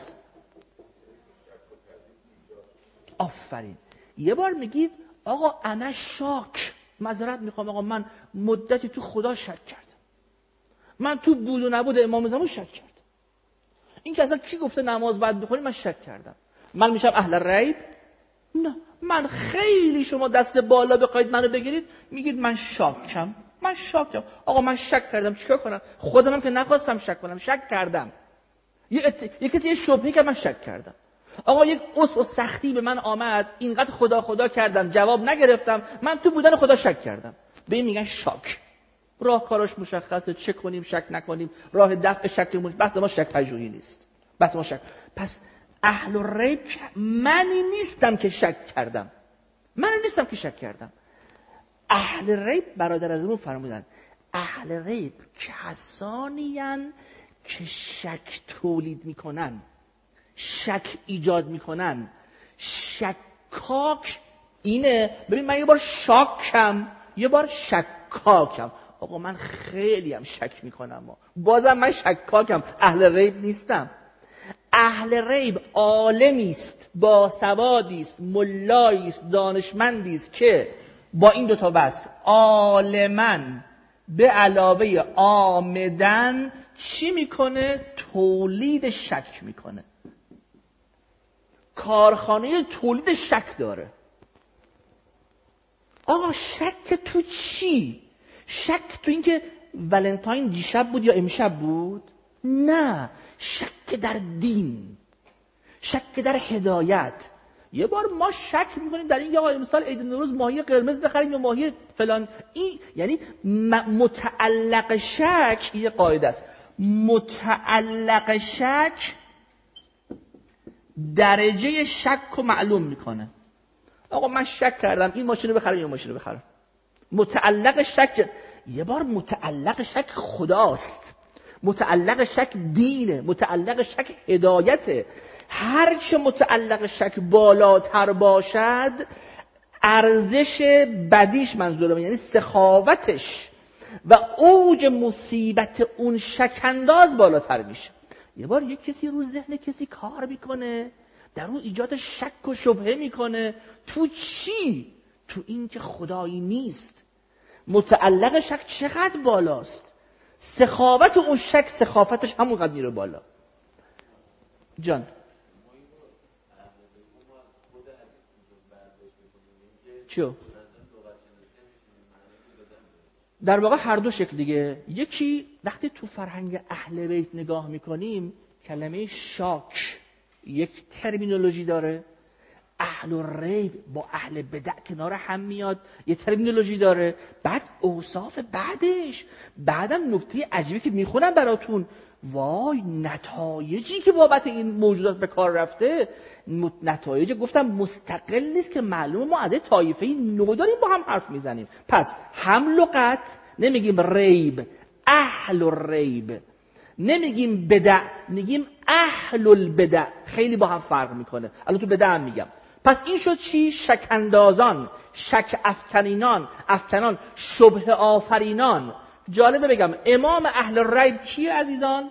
آفرین. یه بار میگید آقا انا شاک، معذرت میخوام آقا من مدتی تو خدا شک کردم، من تو بود و نبود امام زمان شک کردم. این که اصلا کی گفته نماز باید بخونی؟ من شک کردم. من میشم اهل ریب؟ نه. من خیلی شما دست بالا بخواید منو بگیرید میگید من شاکم، من شاکم. آقا من شک کردم، چیکار کنم؟ خودم هم که نخواستم شک کنم، شک کردم. یه ات... یه کسی یه شبهه که من شک کردم. آقا یک عسر و سختی به من آمد، اینقدر خدا خدا کردم جواب نگرفتم، من تو بودن خدا شک کردم. به این میگن شاک. راه کاراش مشخصه، چه کنیم شک نکنیم، راه دفع شک مش بحث ما شک پژوهی نیست، بحث ما شک. پس اهل الریب منی نیستم که شک کردم، من نیستم که شک کردم. اهل ریب برادر از اون فرمودن اهل ریب کسانیان که شک تولید میکنن، شک ایجاد میکنن. شکاک اینه. ببین من یه بار شاکم، یه بار شکاکم. آقا من خیلی هم شک میکنم، بازم من شکاکم، اهل ریب نیستم. اهل ریب عالمی است، با سوادی است، ملایی است، دانشمندی است که با این دو تا وصف عالمن به علاوه عامدن چی میکنه؟ تولید شک میکنه. کارخانه تولید شک داره. آقا شک تو چی؟ شک تو این که ولنتاین دیشب بود یا امشب بود؟ نه، شک در دین. شک در هدایت. یه بار ما شک میکنیم در این، آقا مثلا عید نوروز ماهی قرمز بخریم یا ماهی فلان. این یعنی متعلق شک یه قاعده است. متعلق شک درجه شک رو معلوم میکنه. آقا من شک کردم این ماشین رو بخرم یا ماشین رو بخرم. متعلق شک یه بار متعلق شک خداست، متعلق شک دینه، متعلق شک هدایته. هر چه متعلق شک بالاتر باشد ارزش بدیش منظورم یعنی سخاوتش و اوج مصیبت اون شک انداز بالاتر میشه. یه بار یک کسی رو ذهن کسی کار میکنه، در اون ایجاد شک و شبهه میکنه. تو چی؟ تو این که خدایی نیست. متعلق شک چقدر بالاست، سخاوت اون شک سخافتش همونقدر میره بالا. جان چیو؟ در واقع هر دو شکل دیگه. یکی وقتی تو فرهنگ اهل بیت نگاه میکنیم کلمه شاک یک ترمینولوژی داره، اهل الریب با اهل بدع کنار هم میاد یه ترمینولوژی داره، بعد اوصاف بعدش. بعدم نکته عجیبی که میخونم براتون، وای نتایجی که بابت این موجودات به کار رفته، نتایج گفتم مستقل نیست که معلومه ما از طایفه نو داریم با هم حرف میزنیم. پس هم لغت نمیگیم ریب، اهل الریب، نمیگیم بدع، میگیم اهل البدع. خیلی با هم فرق میکنه. الان تو بدع هم میگم. پس این شد چی؟ شک اندازان، شک افکنینان، افکنان، شبه آفرینان. جالبه بگم امام اهل ریب کیه عزیزان؟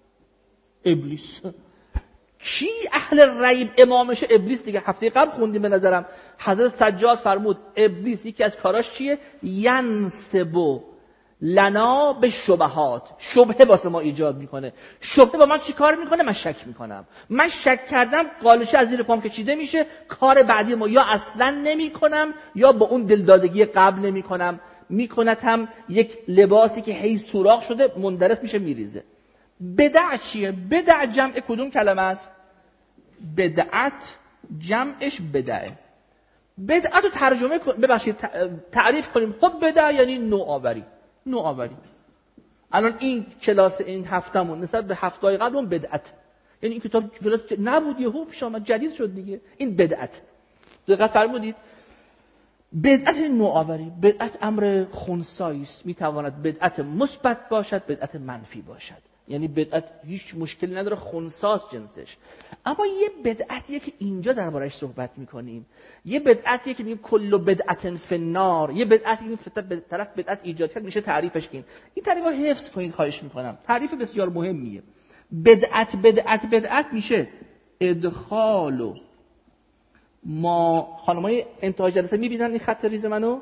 ابلیس. کی اهل ریب امامش؟ ابلیس دیگه. هفته قبل خوندیم به نظرم حضرت سجاد فرمود ابلیس یکی از کاراش چیه؟ ینسبو لنا به شبهات، شبهه واسه ما ایجاد میکنه. شبهه با من چی کار میکنه؟ من شک میکنم. من شک کردم قالشه از زیر پام کشیده میشه، کار بعدی ما یا اصلا نمیکنم یا با اون دلدادگی قبل نمیکنم، میکنتم یک لباسی که هی سوراخ شده مندرس میشه میریزه. بدع چیه؟ بدع جمع کدوم کلمه است؟ بدعت جمعش بدعه. بدعت رو ترجمه کن، ببخشید تعریف کنیم. خب بدع یعنی نوآوری. نوآوری. الان این کلاس این هفتمون نسبت به هفته‌های قبل اون بدعت، یعنی این کتاب کلاس نبود یهو پیش اومد جدید شد دیگه. این بدعت. دقت فرمودید؟ بدعت نوآوری. بدعت امر خنثی است، میتواند بدعت مثبت باشد، بدعت منفی باشد. یعنی بدعت هیچ مشکلی نداره، خنثاست جنسش. اما یه بدعتیه که اینجا دربارش صحبت میکنیم، یه بدعتیه که میگیم کل بدعت فی النار، یه بدعتی که به طرف بدعت ایجاد کرد میشه تعریفش کن. این تعریف رو حفظ کنید خواهش میکنم، تعریف بسیار مهمیه. بدعت بدعت بدعت میشه ادخال و ما. خانمای انتهای جلسه میبینن این خط ریز منو؟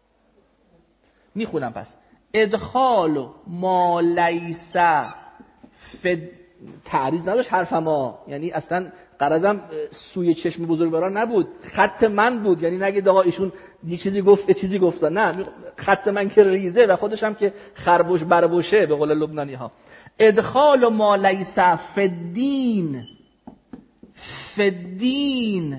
میخونم پس. ادخال ما لیس فد... تعریض نداشت حرفم ها، یعنی اصلا غرضم سوی چشم بزرگواران نبود، خط من بود. یعنی نگید آقا ایشون یه چیزی گفت یه چیزی گفت، نه، خط من که ریزه و خودش هم که خربوش بربوشه به قول لبنانی ها. ادخال ما لیس فدین فدین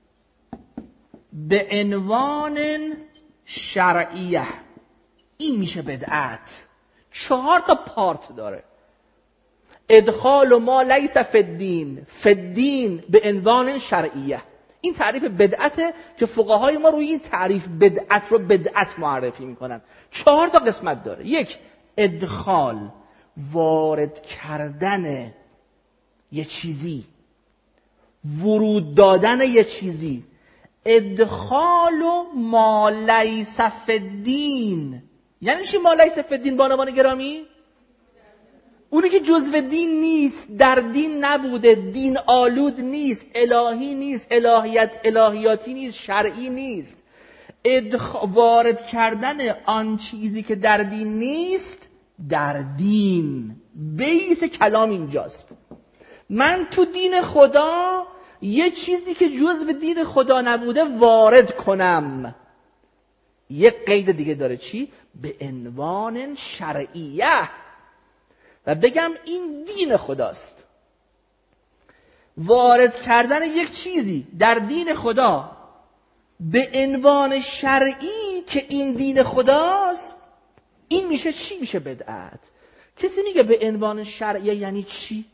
به عنوان شرعیه، این میشه بدعت. چهار تا پارت داره. ادخال ما لیس فدین، فدین به عنوان شرعیه. این تعریف بدعته که فقهای ما روی این تعریف بدعت رو بدعت معرفی میکنن. چهار تا قسمت داره. یک، ادخال، وارد کردن یه چیزی، ورود دادن یه چیزی. ادخال ما لیس فدین یعنی چی؟ ما لیس فدین بانوان گرامی، اونی که جزو دین نیست، در دین نبوده، دین آلود نیست، الهی نیست، الهیت الهیاتی نیست، شرعی نیست. ادخ... وارد کردن آن چیزی که در دین نیست در دین. بیس کلام اینجاست. من تو دین خدا یه چیزی که جزو دین خدا نبوده وارد کنم. یه قید دیگه داره، چی؟ به عنوان شرعیه، و بگم این دین خداست. وارد کردن یک چیزی در دین خدا به عنوان شرعی که این دین خداست، این میشه چی؟ میشه بدعت. کسی میگه به عنوان شرعیه یعنی چی؟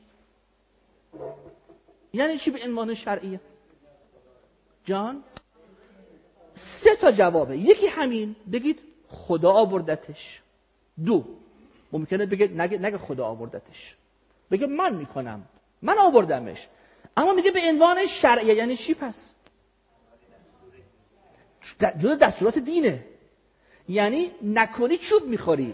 یعنی چی به عنوان شرعیه؟ جان؟ سه تا جوابه. یکی همین، بگید خدا آوردتش. دو، ممکنه بگه نگه, نگه خدا آوردتش، بگه من میکنم، من آوردمش. اما میگه به عنوان شرعیه یعنی چی پس؟ جزء دستورات دینه. یعنی نکنی چوب میخوری.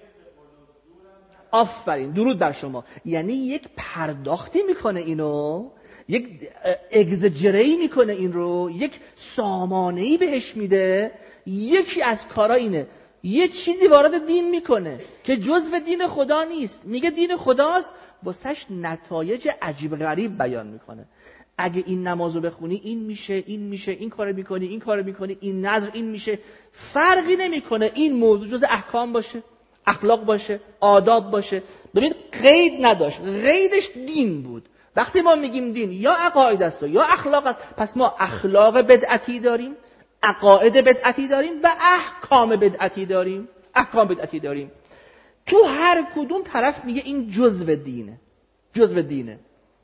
آفرین، درود بر شما. یعنی یک پرداختی میکنه اینو، یک اگزجری میکنه این رو، یک سامانه‌ای بهش میده. یکی از کارا اینه، یه چیزی وارد دین میکنه که جزء دین خدا نیست، میگه دین خداست، واسش نتایج عجیب غریب بیان میکنه. اگه این نمازو بخونی این میشه، این میشه، این کارو میکنی، این کارو میکنی، این نظر این میشه. فرقی نمیکنه این موضوع جزء احکام باشه، اخلاق باشه، آداب باشه. ببین قید نداشت، قیدش دین بود. وقتی ما میگیم دین یا عقاید است یا اخلاق است، پس ما اخلاق بدعتی داریم، عقاید بدعتی داریم و احکام بدعتی داریم. احکام بدعتی داریم. تو هر کدوم طرف میگه این جزء دینه، جزء دینه.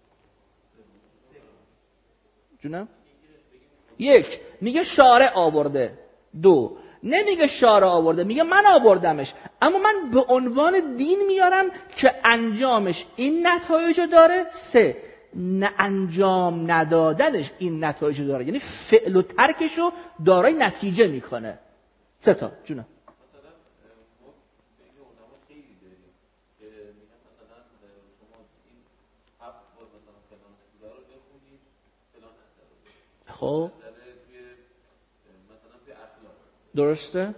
جونم؟ یک، میگه شارع آورده. دو، نمیگه شارع آورده، میگه من آوردمش، اما من به عنوان دین میارم که انجامش این نتایج داره. سه، نه انجام ندادنش این نتایج داره، یعنی فعل و ترکشو دارای نتیجه میکنه. سه تا. جونم؟ خب درسته؟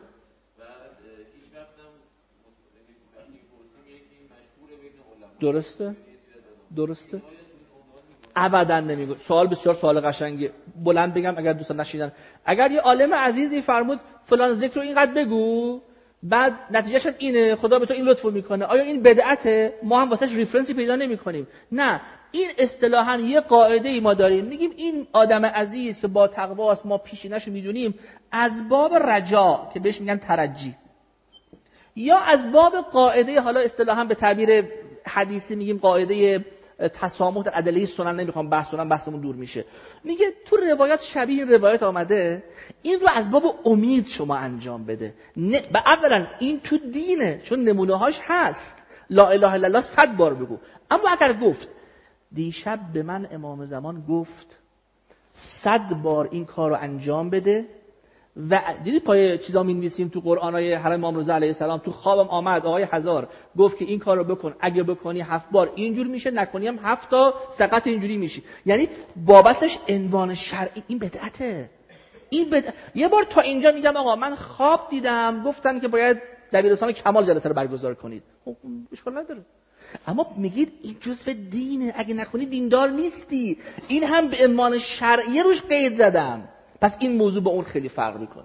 درسته؟ درسته؟ ابدا نمیگه. سوال بسیار سوال قشنگه. بلند بگم اگر دوستان نشیدن، اگر یه عالم عزیزی فرمود فلان ذکر رو اینقدر بگو، بعد نتیجهش اینه، خدا به تو این لطفو میکنه، آیا این بدعته؟ ما هم واسش ریفرنسی پیدا نمیکنیم. نه، این اصطلاحاً یه قاعده ای ما داریم، میگیم این آدم عزیز که با تقواست، ما پیشینه‌شو میدونیم، از باب رجا که بهش میگن ترجی، یا از باب قاعده، حالا اصطلاحاً به تعبیر حدیثی میگیم قاعده تسامح در ادله سنن، نمیخوام بحث کنم، بحثمون دور میشه. میگه تو روایات شبیه این روایت آمده، این رو از باب امید شما انجام بده. نه، اولا این تو دینه، چون نمونه هاش هست. لا اله الا الله صد بار بگو. اما اگر گفت دیشب به من امام زمان گفت صد بار این کار رو انجام بده، و دیدی پای چیزا می‌نویسیم تو قرآنای حرم امام رضا علیه السلام، تو خوابم آمد آقای هزار گفت که این کار رو بکن، اگه بکنی هفت بار اینجور میشه، نکنی هم هفت تا سقط اینجوری میشی. یعنی بابتش عنوان شرعی این بدعته. این بدع... یه بار تا اینجا میگم آقا من خواب دیدم گفتن که باید دبیرستان کمال جلسه رو برگزار کنید، خب اشکال نداره. اما میگید این جزء دینه، اگه نکنی دیندار نیستی. این هم به عنوان شرعیه روش قید زدم. پس این موضوع با اون خیلی فرق میکنه.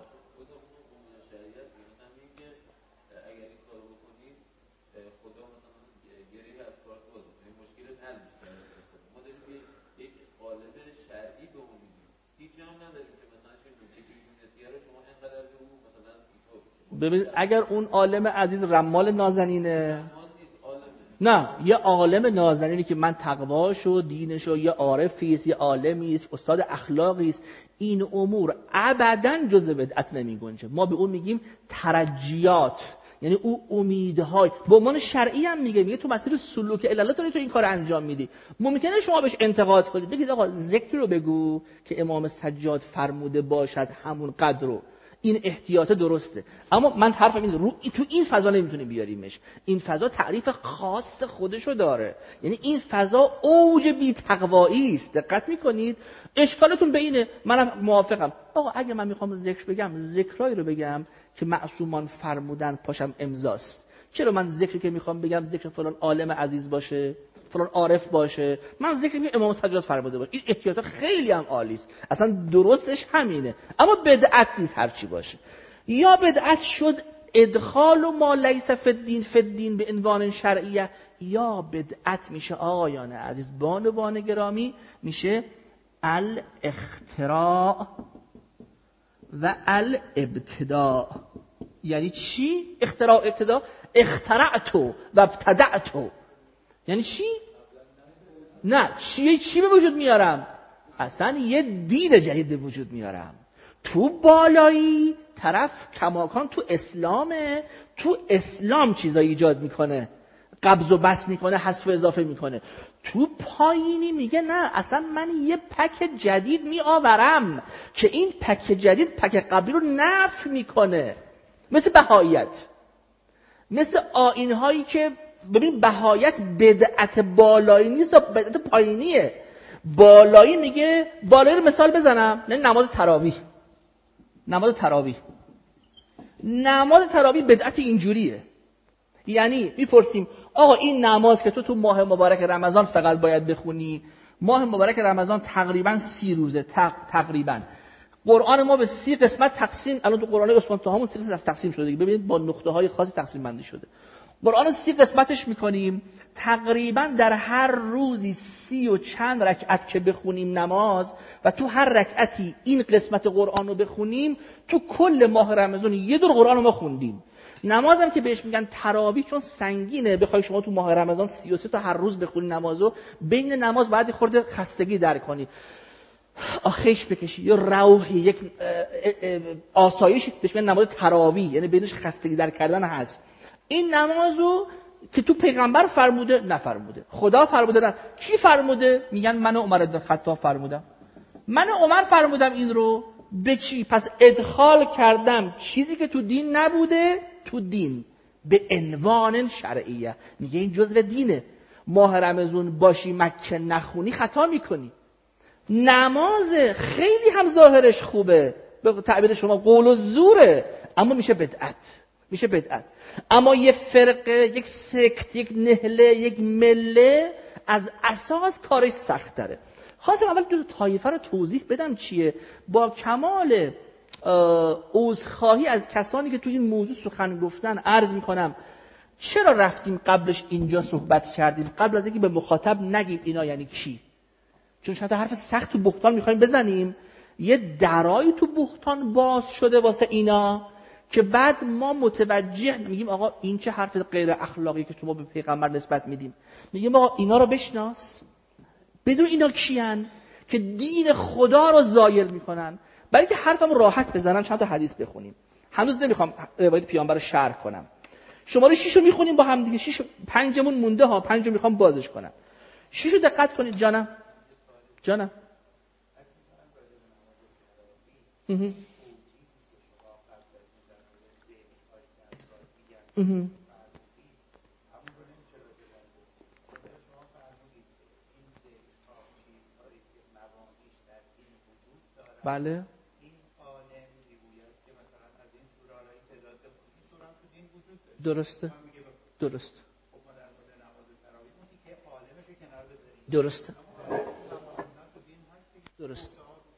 ببین اگر اون عالم عزیز رمال نازنینه، نه، یه عالم نازنینی که من تقواشو دینشو، یه عارفی است، یه عالمی است، استاد اخلاقی است، این امور ابداً جزء بدعت نمیگنجه. ما به اون میگیم ترجیات، یعنی او امیدهای به عنوان شرعی هم میگه، میگه تو مسیر سلوک الاله تو این کار انجام میدی. ممکنه شما بهش انتقاد کنید، بگید آقا ذکر رو بگو که امام سجاد فرموده باشد همون قدر رو، این احتیاط درسته. اما من حرفم اینه، رو تو این فضا نمیتونی بیاریمش. این فضا تعریف خاص خودشو داره، یعنی این فضا اوج بی تقوایی است. دقت میکنید؟ اشکالتون به اینه. منم موافقم آقا اگه من میخوام ذکر بگم، ذکرایی رو بگم که معصومان فرمودن پاشم امضاست. چرا من ذکری که میخوام بگم ذکر فلان عالم عزیز باشه، فلان عارف باشه؟ من ذکر میگم امام سجاد فرموده باشه. این احتیاط خیلی هم عالی است، اصلا درستش همینه. اما بدعت نیست هر چی باشه. یا بدعت شد ادخال ما لیس فی الدین فی الدین به عنوان شرعیه، یا بدعت میشه آقایان عزیز بانوان گرامی، میشه الاختراع و الابتداع. یعنی چی؟ اختراع ابتداع. اخترعتو و ابتدعتو یعنی چی؟ نه چی چی به وجود میارم؟ اصلا یه دین جدید به وجود میارم. تو بالایی طرف کماکان تو اسلامه، تو اسلام چیزا ایجاد میکنه، قبض و بسط میکنه، حذف و اضافه میکنه. تو پایینی میگه نه اصلا من یه پک جدید میآورم که این پک جدید پک قبلی رو نفی میکنه. مثل بهاییت، مثل آیین‌هایی که ببین بهاییت بدعت بالایی نیست، بدعت پایینیه. بالایی میگه، بالایی رو مثال بزنم، نه نماز تراویح. نماز تراویح نماز تراویح بدعت اینجوریه. یعنی میپرسیم آقا این نماز که تو تو ماه مبارک رمضان فقط باید بخونی، ماه مبارک رمضان تقریبا سی روزه، تق... تقریبا قرآن ما به سی قسمت تقسیم، الان تو قرآن عثمان طاهامون سی قسمت تقسیم شده، ببینید با نقطه های خاصی تقسیم بندی شده. قرآن سی قسمتش میکنیم، تقریبا در هر روزی سی و چند رکعت که بخونیم نماز و تو هر رکعتی این قسمت قرآن رو بخونیم، تو کل ماه رمضان یه دور قرآن رو ما خوندیم. نمازم که بهش میگن تراویح چون سنگینه، بخوای شما تو ماه رمضان سی و سه تا هر روز بخونی نمازو، بین نماز باید خورده خستگی در کنی، آخیش بکشی یا روحی، یک آسایش بهش میگن نماز تراویح، یعنی بینش خستگی در کردن هست. این نمازو که تو پیغمبر فرموده نفرموده، خدا فرموده نه، کی فرموده؟ میگن من عمر بن خطاب فرمودم، من عمر فرمودم این رو. به چی؟ پس ادخال کردم چیزی که تو دین نبوده تو دین به عنوان شرعیه. میگه این جزء دینه. ماه رمضان باشی مکه نخونی خطا میکنی. نماز خیلی هم ظاهرش خوبه، به تعبیر شما قول و زوره، اما میشه بدعت، میشه بدعت. اما یه فرقه، یک سکت، یک نهله، یک مله از اساس کارش سخت تره. خواستم اول دو طایفه رو توضیح بدم چیه، با کمال عذرخواهی از کسانی که توی این موضوع سخن گفتن عرض میکنم چرا رفتیم قبلش اینجا صحبت کردیم، قبل از اینکه به مخاطب نگیم اینا یعنی کی. چون شاید حرف سخت تو بهتان میخوایم بزنیم، یه درایی تو بهتان باز شده واسه اینا که بعد ما متوجه میگیم آقا این چه حرف غیر اخلاقی که شما به پیغمبر نسبت میدیم. میگیم آقا اینا رو بشناس، بدون اینا کیان که دین خدا رو زایل میکنن. برای که حرفم راحت بزنم چند تا حدیث بخونیم. هنوز نمیخوام روایت پیامبر رو شرح کنم. شماره شش رو میخونیم با هم دیگه. شش پنجمون مونده ها، پنج رو میخوام بازش کنم. شش رو دقت کنید جانم. جانم. اها. اها. بله. درسته. درست. درست. درست.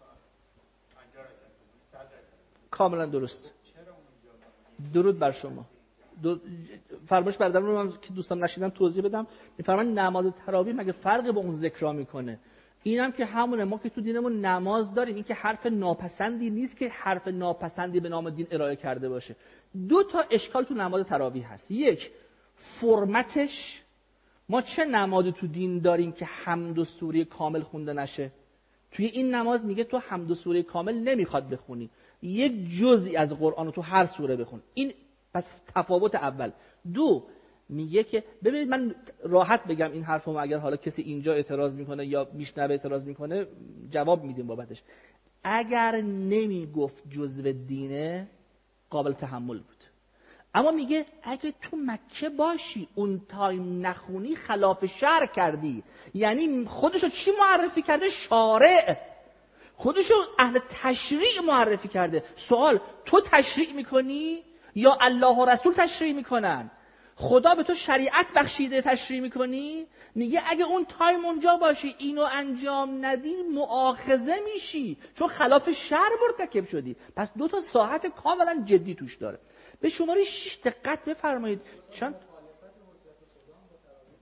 کاملا درست. درود بر شما. دو... فرمایش بردم رو من که دوستان نشیدن توضیح بدم. میفرمان نماز تراویح مگه فرقی با اون ذکرها میکنه؟ اینم که همونه. ما که تو دینمون نماز داریم، این که حرف ناپسندی نیست که حرف ناپسندی به نام دین ارائه کرده باشه. دو تا اشکال تو نماز تراویح هست. یک، فرمتش. ما چه نمازی تو دین داریم که حمد و سوره کامل خونده نشه؟ توی این نماز میگه تو حمد و سوره کامل نمیخواد بخونی، یک جزئی از قرآن رو تو هر سوره بخون. این پس تفاوت اول. دو، میگه که ببینید من راحت بگم این حرفم، اگر حالا کسی اینجا اعتراض میکنه یا میشنوه اعتراض میکنه جواب میدیم بابتش. اگر نمیگفت جزء دینه قابل تحمل بود، اما میگه اگه تو مکه باشی اون تایم نخونی خلاف شرع کردی. یعنی خودشو چی معرفی کرده؟ شارع. خودشو اهل تشریع معرفی کرده. سوال، تو تشریع میکنی یا الله و رسول تشریع میکنن؟ خدا به تو شریعت بخشیده تشریع میکنی؟ میگه اگه اون تایم اونجا باشی اینو انجام ندی مؤاخذه میشی، چون خلاف شرع مرتکب شدی. پس دو تا ساعت کاملا جدی توش داره. به شماره شش دقت بفرمایید. چند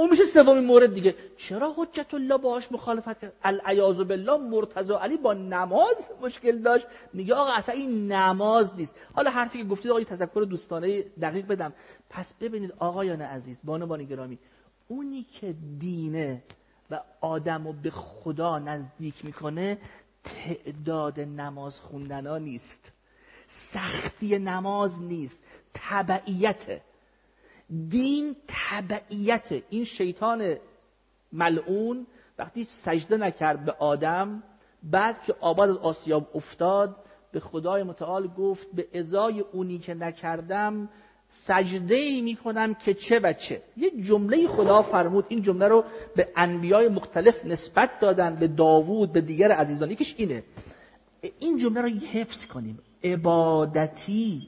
اون میشه سومین مورد دیگه. چرا حجت الله باهاش مخالفت کرد؟ العیاذ بالله مرتضی علی با نماز مشکل داشت، میگه آقا اصلا این نماز نیست. حالا حرفی که گفتید آقا تذکر دوستانه دقیق بدم. پس ببینید آقایان عزیز، بانوان گرامی، اونی که دینه و آدمو به خدا نزدیک میکنه تعداد نماز خوندنا نیست، سختی نماز نیست، تبعیته. دین تبعیته. این شیطان ملعون وقتی سجده نکرد به آدم، بعد که آباد از آسیاب افتاد، به خدای متعال گفت به ازای اونی که نکردم سجده ای میکنم که چه و چه. یه جمله خدا فرمود، این جمله رو به انبیای مختلف نسبت دادن، به داوود، به دیگر عزیزان. یکیش اینه، این جمله رو حفظ کنیم: عبادتی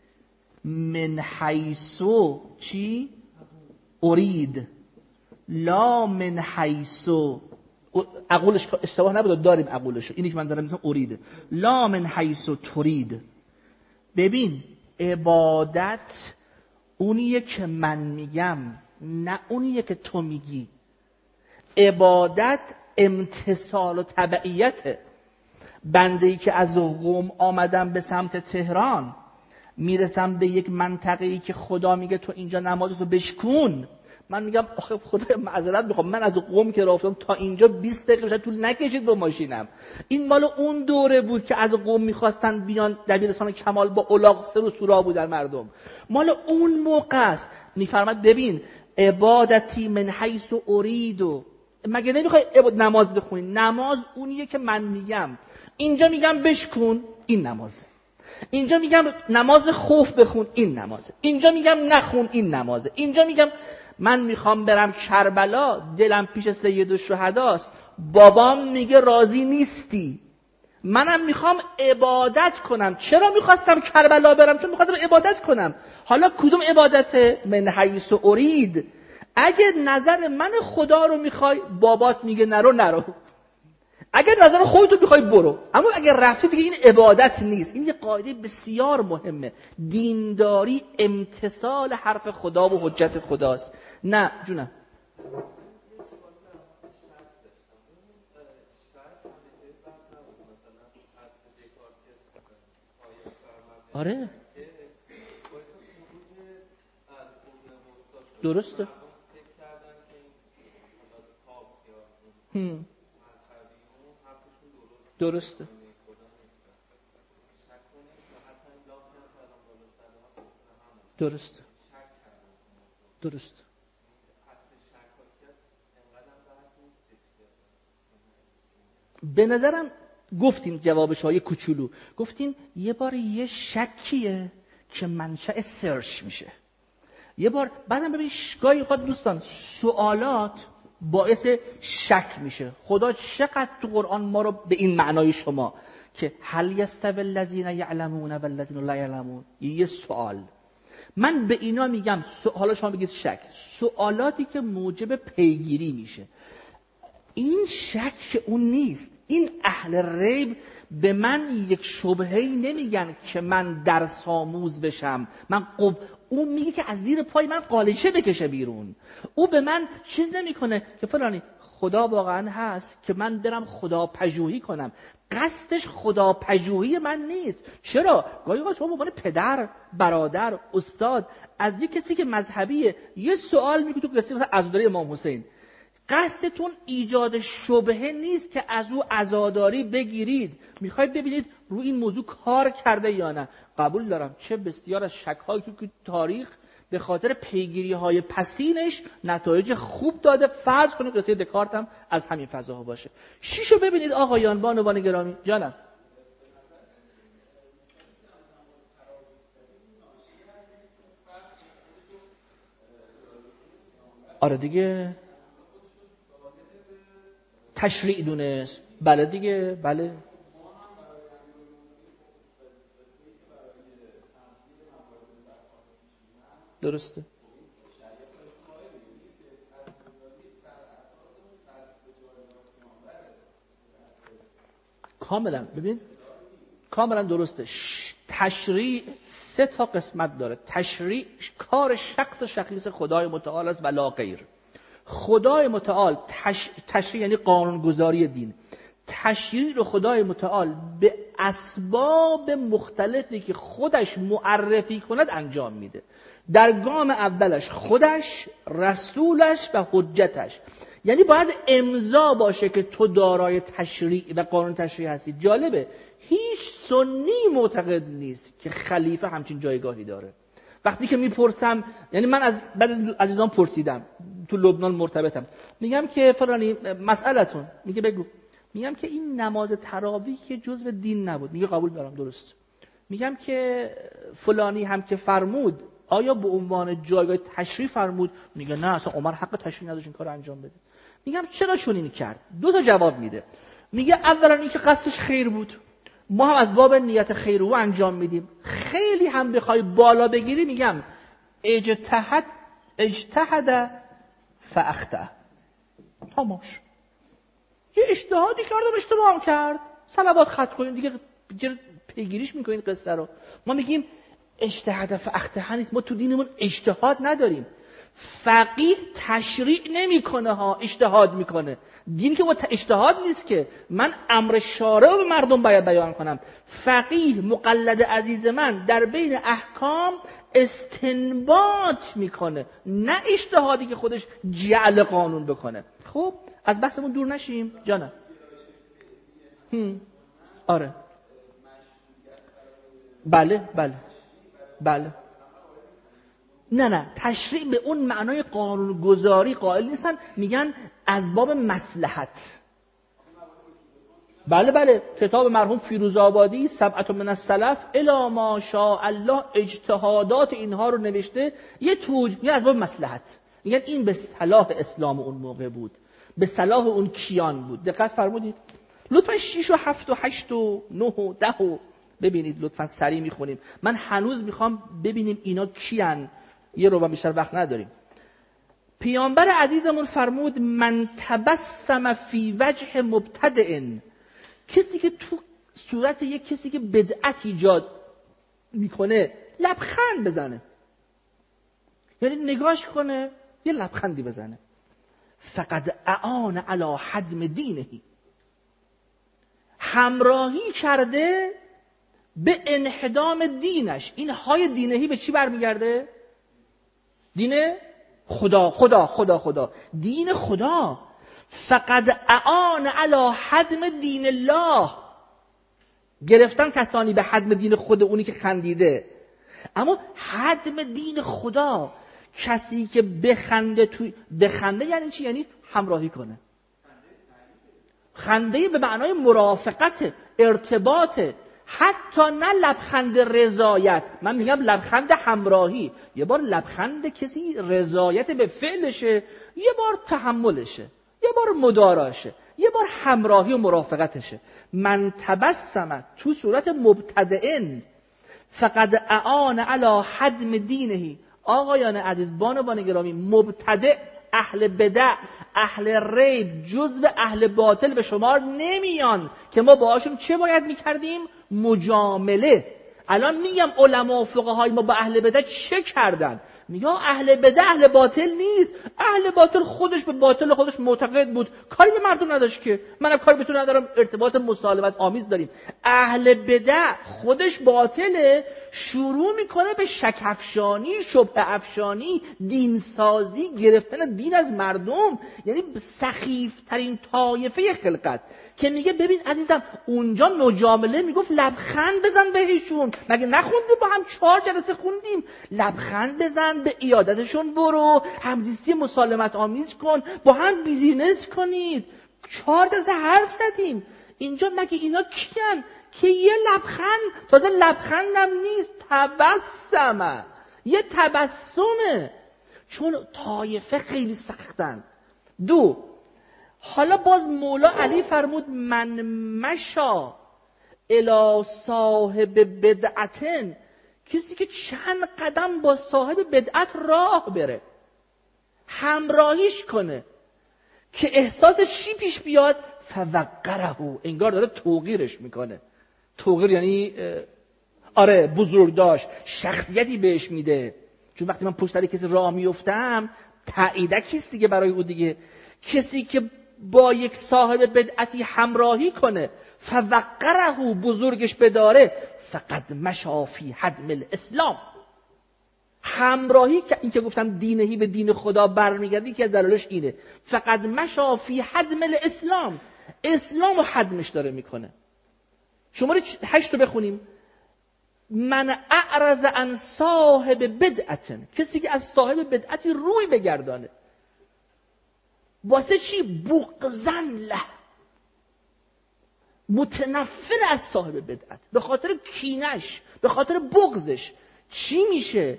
من حیثو چی؟ ارید لا من حیثو. عقولش اشتباه نبود، داریم عقولشو. اینی که من دارم میگم ارید لا من حیثو ترید. ببین عبادت اونیه که من میگم، نه اونیه که تو میگی. عبادت امتثال و تبعیته. بنده‌ای که از قم آمدم به سمت تهران، میرسم به یک منطقه‌ای که خدا میگه تو اینجا نمازتو بشکن، من میگم آخه خدا معذرت میخوام، من از قم که رفتم تا اینجا بیست دقیقه شاید طول نکشید با ماشینم. این مال اون دوره بود که از قم میخواستن بیان دبیرستان کمال با الاغ سر و سورا بودن مردم. مال اون موقع است. میفرماد ببین عبادتی من حیث اریدو. مگه نمیخوای نماز بخونی؟ نماز اونیه که من میگم. اینجا میگم بشکن، این نمازه. اینجا میگم نماز خوف بخون، این نمازه. اینجا میگم نخون، این نمازه. اینجا میگم من میخوام برم کربلا، دلم پیش سید الشهداست، بابام میگه راضی نیستی، منم میخوام عبادت کنم. چرا میخواستم کربلا برم؟ چون میخواستم عبادت کنم. حالا کدوم عبادته؟ من حیث ارید. اگه نظر من خدا رو میخوای، بابات میگه نرو نرو. اگر نظر خودتو میخوای برو. اما اگر رفتی دیگه این عبادت نیست. این یه قاعده بسیار مهمه. دینداری امتثال حرف خدا و حجت خداست. نه جونم. آره درسته. هم. درسته. درسته. درسته. به نظرم گفتیم جوابش های کوچولو، گفتیم یه بار یه شکیه که منشأ سرچ میشه. یه بار بعدم ببین گاهی اوقات دوستان سوالات باعث شک میشه. خدا چقدر تو قرآن ما رو به این معنای شما که هل یستوی الذین یعلمون والذین لا یعلمون، یه سوال. من به اینا میگم حالا شما بگید شک، سوالاتی که موجب پیگیری میشه. این شک اون نیست. این اهل ریب به من یک شبهه‌ای نمیگن که من درس آموز بشم. من قب... اون میگه که از زیر پای من قالیچه بکشه بیرون. او به من چیز نمیکنه که فلانی خدا واقعا هست که من برم خدا پژوهی کنم. قصدش خدا پژوهی من نیست. چرا؟ گاهی اوقات شما به عنوان پدر، برادر، استاد از یک کسی که مذهبیه یه سوال میگه تو قصه مثلا عزاداری امام حسین، قصدتون ایجاد شبهه نیست که از او عزاداری بگیرید، میخواید ببینید روی این موضوع کار کرده یا نه. قبول دارم چه بسیار از شک‌هایی که تاریخ به خاطر پیگیری‌های پسینش نتایج خوب داده. فرض کنید قصه دکارت هم از همین فضاها باشه. شیشو ببینید آقایان بانوان گرامی. جانم آره دیگه تشریع دونست. بله دیگه بله درسته. کاملا ببین کاملا درسته. تشریع سه تا قسمت داره. تشریع کار شخص شخص خدای متعال است و لا غیر. خدای متعال تش... تشریع یعنی قانونگذاری دین، تشریع رو خدای متعال به اسباب مختلفی که خودش معرفی کند انجام میده. در گام اولش خودش، رسولش و حجتش. یعنی باید امضا باشه که تو دارای تشریع و قانون تشریع هستی. جالبه هیچ سنی معتقد نیست که خلیفه همچین جایگاهی داره. وقتی که میپرسم، یعنی من از بعد از عزیزان پرسیدم تو لبنان مرتبطم، میگم که فلانی مسئلتون، میگه بگو. میگم که این نماز تراویح که جزء دین نبود، میگه قبول دارم درست. میگم که فلانی هم که فرمود آیا به عنوان جایگاه تشریع فرمود؟ میگه نه اصلا عمر حق تشریع نداشت این کارو انجام بده. میگم چرا چون این کرد؟ دو تا جواب میده. میگه اولا اینکه قصدش خیر بود، ما هم از باب نیت خیر او انجام میدیم. خیلی هم بخوای بالا بگیری میگم اجتهد اجتهد فاخطأ، تماش یه اجتهادی کردم اشتباه هم کرد، صلوات ختم کنیم دیگه، پیگیریش میکنین قصه رو. ما میگیم اجتهاد فاخطأ نیست، ما تو دینمون اجتهاد نداریم. فقیه تشریع نمیکنه ها، اجتهاد میکنه. دین که با اجتهاد نیست که من امر شارع رو به مردم باید بیان کنم. فقیه مقلد عزیز من در بین احکام استنباط میکنه، نه اجتهادی که خودش جعل قانون بکنه. خب از بحثمون دور نشیم جانم. هم. آره بله بله بله. نه نه تشریع به اون معنای قانونگذاری قائل نیستن، میگن از باب مصلحت. بله بله کتاب مرحوم فیروزآبادی سبعة من السلف الی ما شاء الله اجتهادات اینها رو نوشته، یه توجیه از باب مصلحت. میگن این به صلاح اسلام اون موقع بود، به صلاح اون کیان بود. دقت فرمودید؟ لطفا شش و هفت و هشت و نه و ده و ببینید، لطفا سریع میخونیم. من هنوز میخوام ببینیم اینا کیان، یه رو بیشتر وقت نداریم. پیامبر عزیزمون فرمود من تبسم فی وجه مبتدع، کسی که تو صورت یک کسی که بدعت ایجاد میکنه لبخند بزنه، یعنی نگاش کنه یه لبخندی بزنه، فقد اعان علی هدم دینه، همراهی کرده به انهدام دینش. این های دینهی به چی برمیگرده؟ دین خدا خدا خدا خدا دین خدا. فقد اعان علی هدم دین الله، گرفتن کسانی به هدم دین خود اونی که خندیده. اما هدم دین خدا، کسی که بخنده توی بخنده یعنی چی؟ یعنی همراهی کنه. خنده به معنای مرافقت، ارتباط، حتی نه لبخند رضایت. من میگم لبخند همراهی. یه بار لبخند کسی رضایت به فعلشه، یه بار تحملشه، یه بار مداراشه، یه بار همراهی و مرافقتشه. من تبسم تو صورت مبتدئن فقد اعان علی هدم دینه. آقایان عزیز، بانوان گرامی، مبتدع، اهل بدع، اهل ریب، جزو اهل باطل به شمار نمیان که ما باهاشون چه باید میکردیم؟ مجامله. الان میگم علما و فقهای ما با اهل بدع چه کردن؟ میگم اهل بدع اهل باطل نیست، اهل باطل خودش به باطل خودش معتقد بود، کاری به مردم نداشت که. منم کاری به تو ندارم، ارتباط مسالمت آمیز داریم. اهل بدع خودش باطله، شروع میکنه به شک افشانی، شبهه افشانی، دین سازی، گرفتن دین از مردم. یعنی سخیف ترین طایفه خلقت که میگه ببین عزیزم اونجا مجامله میگفت لبخند بزن بهشون. مگه نخوندیم با هم چهار جلسه خوندیم؟ لبخند بزن، به عیادتشون برو، همزیستی مسالمت آمیز کن، با هم بیزینس کنید. چهار جلسه حرف زدیم. اینجا مگه اینا کیان که یه لبخند، تازه لبخندم نیست، تبسمه، یه تبسمه، چون طایفه خیلی سختن. دو، حالا باز مولا علی فرمود من مشا الی صاحب بدعتن، کسی که چند قدم با صاحب بدعت راه بره، همراهیش کنه که احساسش چی پیش بیاد؟ فوقره، انگار داره توقیرش میکنه. توقیر یعنی آره بزرگ داشت، شخصیتی بهش میده. چون وقتی من پشت سر کسی راه میفتم تاییدکیست دیگه برای او دیگه. کسی که با یک صاحب بدعتی همراهی کنه فوقره بزرگش بداره فقد مشا فی حدم الاسلام. همراهی که این که گفتم دینهی به دین خدا برمیگردی که از دلالش اینه فقد مشا فی حدم الاسلام، اسلام رو حدمش داره میکنه. شماره هشت رو بخونیم. من اعرض عن صاحب بدعت، کسی که از صاحب بدعتی روی بگردانه واسه چی؟ بغضن له، متنفر از صاحب بدعت، به خاطر کینش، به خاطر بغضش چی میشه؟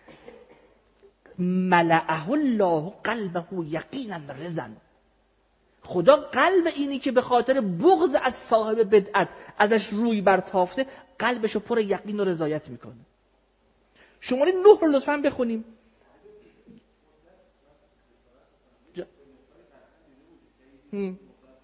ملأه الله قلبه یقینا رضا، خدا قلب اینی که به خاطر بغض از صاحب بدعت ازش روی برتافته قلبشو پر یقین و رضایت میکنه. شماره نه رو لطفاً بخونیم. جا. هم.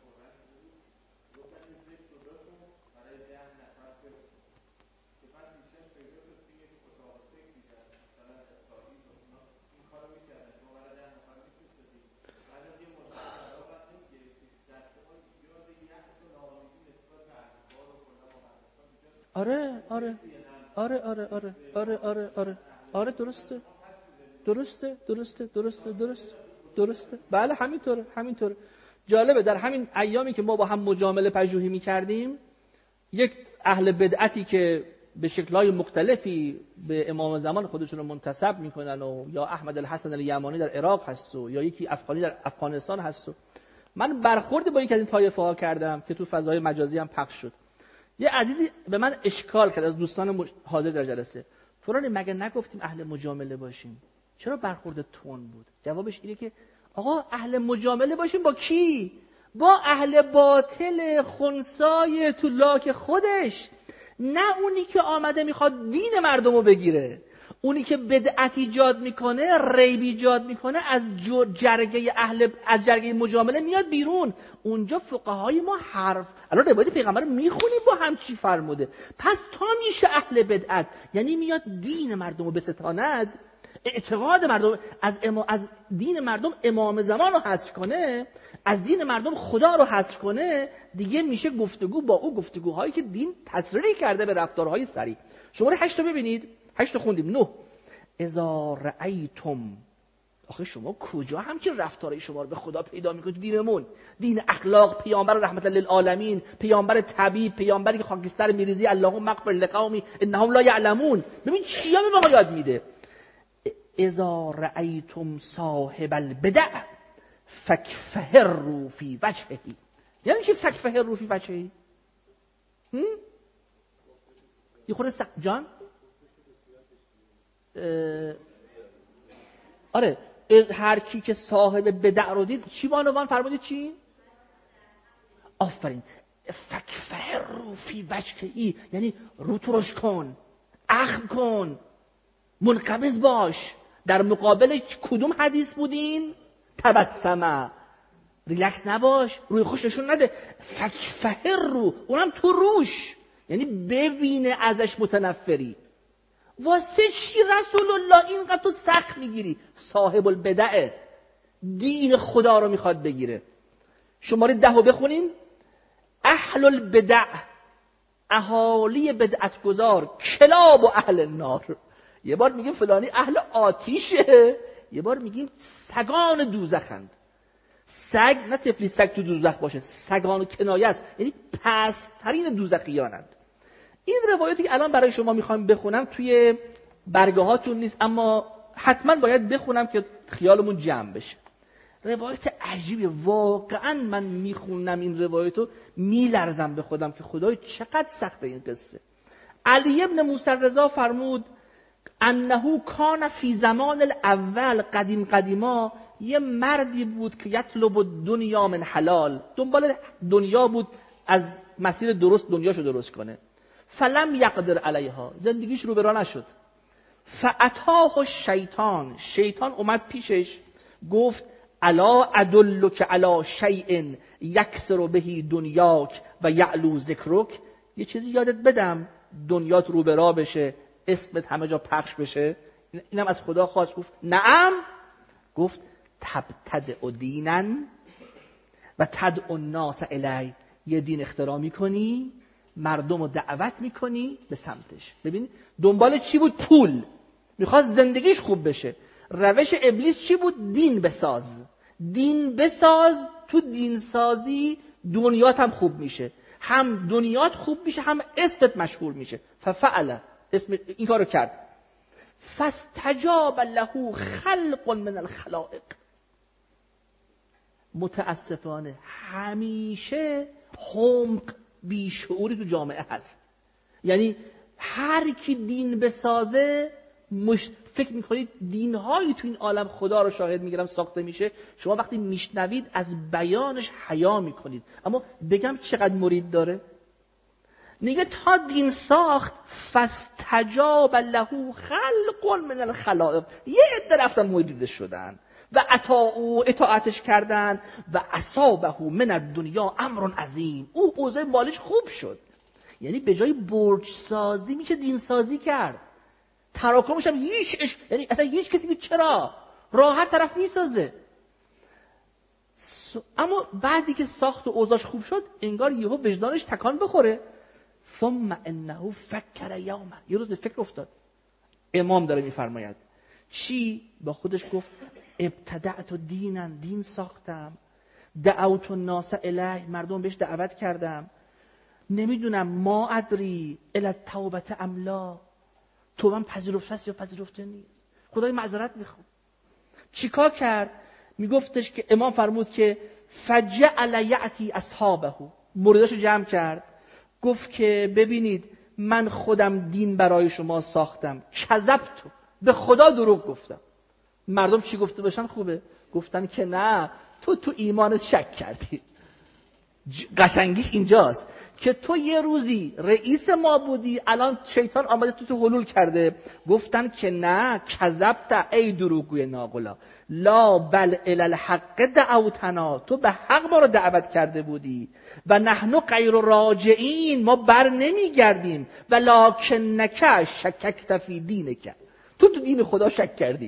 آره آره آره آره آره آره آره آره آره درسته درسته درسته درسته درسته درسته بله همینطوره همینطوره. جالبه در همین ایامی که ما با هم مجامله پژوهی می‌کردیم یک اهل بدعتی که به شکل‌های مختلفی به امام زمان خودشون رو منتسب میکنن و یا احمد الحسن الیمانی در عراق هست و یا یکی افغانی در افغانستان هست و من برخورد با یک از این طایفه ها کردم که تو فضای مجازی هم پخش شد. یه عزیزی به من اشکال کرد از دوستان حاضر در جلسه، فلانی مگه نگفتیم اهل مجامله باشیم؟ چرا برخورد تون بود؟ جوابش اینه که آقا اهل مجامله باشیم با کی؟ با اهل باطل خنثای تو لاک خودش، نه اونی که آمده میخواد دین مردم رو بگیره. اونی که بدعت ایجاد میکنه، ریب ایجاد میکنه، از جرگه اهل از جرگه مجامله میاد بیرون. اونجا فقهای ما حرف الان روایت پیغمبر رو میخونیم با هم چی فرموده. پس تا میشه اهل بدعت یعنی میاد دین مردم رو بستاند، اعتقاد مردم از اما از دین مردم امام زمان رو حذف کنه، از دین مردم خدا رو حذف کنه، دیگه میشه گفتگو با او گفتگوهایی که دین تصریح کرده به رفتارهای سریع. شماره هشت رو ببینید. هشت خوندیم. نه اذا رأیتم، آخه شما کجا همچین رفتارهای شما رو به خدا پیدا میکنید؟ دینمون دین اخلاق، پیامبر رحمت للعالمین، پیامبر طبیب، پیامبری که خاکستر میریزی اللهم اغفر لقومی انهم لا یعلمون. ببین چیا به ما یاد میده. اذا رأیتم صاحب البدع فکفهروا فی وجهه. یعنی چی فکفهروا فی وجهه؟ یه خورده سق... جان آره هر کی که صاحب بدع رو دید چی بانوان فرمودید چی؟ آفرین. فکفهروا فی وجهه یعنی رو ترش کن، اخم کن، منقبض باش. در مقابل کدوم حدیث بودین؟ تبسمه، ریلکس نباش، روی خوش نشون نده. فکفهروا اونم تو روش، یعنی ببینه ازش متنفری. واسه چی رسول الله اینقدر تو سخت میگیری؟ صاحب البدعه، دین خدا رو میخواد بگیره. شماره ده رو بخونیم. اهل البدع، اهالی بدعت گذار، کلاب و اهل النار. یه بار میگیم فلانی اهل آتیشه، یه بار میگیم سگان دوزخند. سگ نه تفلی سگ تو دوزخ باشه، سگان کنایه است، یعنی پست‌ترین دوزخیانند. این روایتی که الان برای شما میخوام بخونم توی برگه هاتون نیست، اما حتما باید بخونم که خیالمون جمع بشه. روایت عجیبه واقعا. من میخونم این روایتو میلرزم به خودم که خدای چقدر سخته این قصه. علی ابن موسی رضا فرمود انه کان فی زمان الاول قدیم قدیما، یه مردی بود که یطلب الدنیا من حلال، دنبال دنیا بود از مسیر درست دنیاشو درست کنه. فلم یقدر علیها، زندگیش رو برا نشد. فاتاه الشیطان، شیطان اومد پیشش گفت الا ادلک علی شیء یکثر به دنیاک و یعلو ذکرک، یه چیزی یادت بدم دنیات رو برا بشه، اسمت همه جا پخش بشه. اینم از خدا خواست. گفت نعم. گفت تبتدع دینن و تدعو الناس الی، یه دین اختراع میکنی، مردم رو دعوت میکنی به سمتش. ببین دنبال چی بود؟ پول. میخواست زندگیش خوب بشه. روش ابلیس چی بود؟ دین بساز. دین بساز، تو دین سازی دنیات هم خوب میشه، هم دنیات خوب میشه، هم اسمت مشهور میشه. ففعل، اسم این کارو کرد. فاستجاب له خلق من الخلائق. متاسفانه همیشه حمق بیشعوری تو جامعه هست. یعنی هر کی دین بسازه مش... فکر میکنید دینهایی تو این عالم، خدا رو شاهد میگیرم، ساخته میشه. شما وقتی میشنوید از بیانش حیا میکنید. اما بگم چقدر مرید داره؟ میگه تا دین ساخت فاستجاب له خلق من الخلائق، یه عده رفتن مرید شدن و اطاعوا، اطاعتش کردن و اصابه من الدنیا امر عظیم، او اوضاع مالش خوب شد. یعنی به جای برج سازی میشه دین سازی کرد. تراکمش هم هیچ اش... یعنی اصلا هیچ کسی که چرا راحت طرف میسازه. س... اما بعدی که ساخت و اوضاعش خوب شد انگار یهو وجدانش تکان بخوره. ثم انه فکر یوما، یه روز به فکر افتاد. امام داره میفرماید چی؟ با خودش گفت ابتدعت دینن، دین ساختم، دعوت الناس الیه، مردم بهش دعوت کردم، نمیدونم ما ادری الی التوبه ام لا، توبه پذیرفته است یا پذیرفته نیست، خدای معذرت میخوام. چیکار کرد؟ میگفتش که امام فرمود که فجعل یأتی اصحابه، مریداشو جمع کرد، گفت که ببینید من خودم دین برای شما ساختم، کذبت، به خدا دروغ گفتم. مردم چی گفته باشن خوبه؟ گفتن که نه، تو تو ایمانت شک کردی. قشنگیش اینجاست که تو یه روزی رئیس ما بودی، الان شیطان آمده تو تو حلول کرده. گفتن که نه، کذبت ای دروغگوی ناقلا، لا بل الی الحق دعوتنا، تو به حق ما رو دعوت کرده بودی و نحن غیر راجعین، ما بر نمیگردیم، ولکنک شککت فی دینک، تو تو دین خدا شک کردی.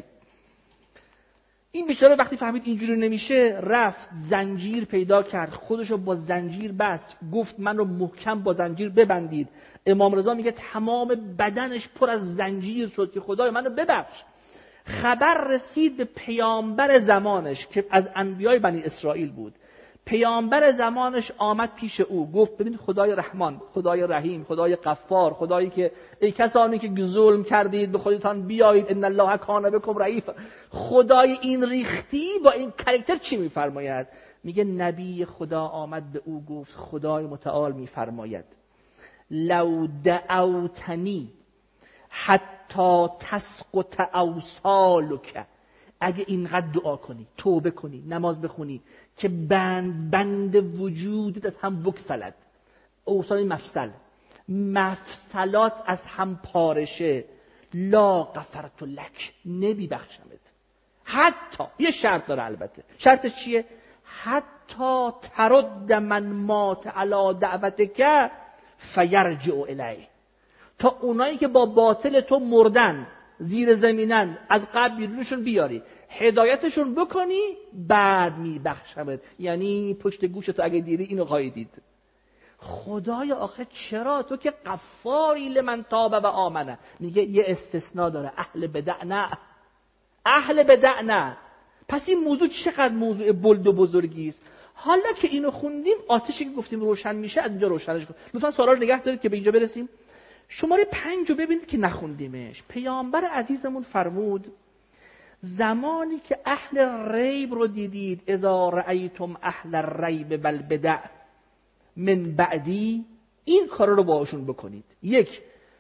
این بیچاره وقتی فهمید اینجوری نمیشه، رفت زنجیر پیدا کرد، خودشو با زنجیر بست، گفت من رو محکم با زنجیر ببندید. امام رضا میگه تمام بدنش پر از زنجیر شد که خدای منو ببخش. خبر رسید به پیامبر زمانش که از انبیای بنی اسرائیل بود. پیامبر زمانش آمد پیش او، گفت ببین خدای رحمان، خدای رحیم، خدای غفار، خدایی که ای کسانی که ظلم کردید به خودتان بیایید، ان الله کان بکم رئیفا. خدای این ریختی با این کاراکتر چی میفرماید؟ میگه نبی خدا آمد به او گفت خدای متعال میفرماید لو دعوتنی حتی تسقط اوصالک، اگه اینقدر دعا کنی، توبه کنی، نماز بخونی که بند بند وجودت از هم بکسلد، اوصال مفصل، مفصلات از هم پارشه، لا غفرت لک، نبی بخشمت. حتی یه شرط داره، البته شرطش چیه؟ حتی ترد من مات علی دعوتک فیرجع الیه، تا اونایی که با باطل تو مردن، زیر زمینن، از قبر بیرونشون بیاری، هدایتشون بکنی، بعد میبخشمت. یعنی پشت گوشتو اگه دیری اینو خواهی دید. خدای آخه چرا؟ تو که غفاری لمن تاب و آمنه. میگه یه استثناء داره، اهل بدع نه، اهل بدع نه. پس این موضوع چقدر موضوع بلد و بزرگی است. حالا که اینو خوندیم، آتشی که گفتیم روشن میشه، از اینجا روشنش کن. لطفا سوالا رو نگه دارید که به اینجا برسیم. شماره پنج رو ببینید که نخوندیمش. پیامبر عزیزمون فرمود زمانی که اهل ریب رو دیدید، اذا رأیتم اهل الریب والبدع من بعدی، این کار رو باهاشون بکنید. یک،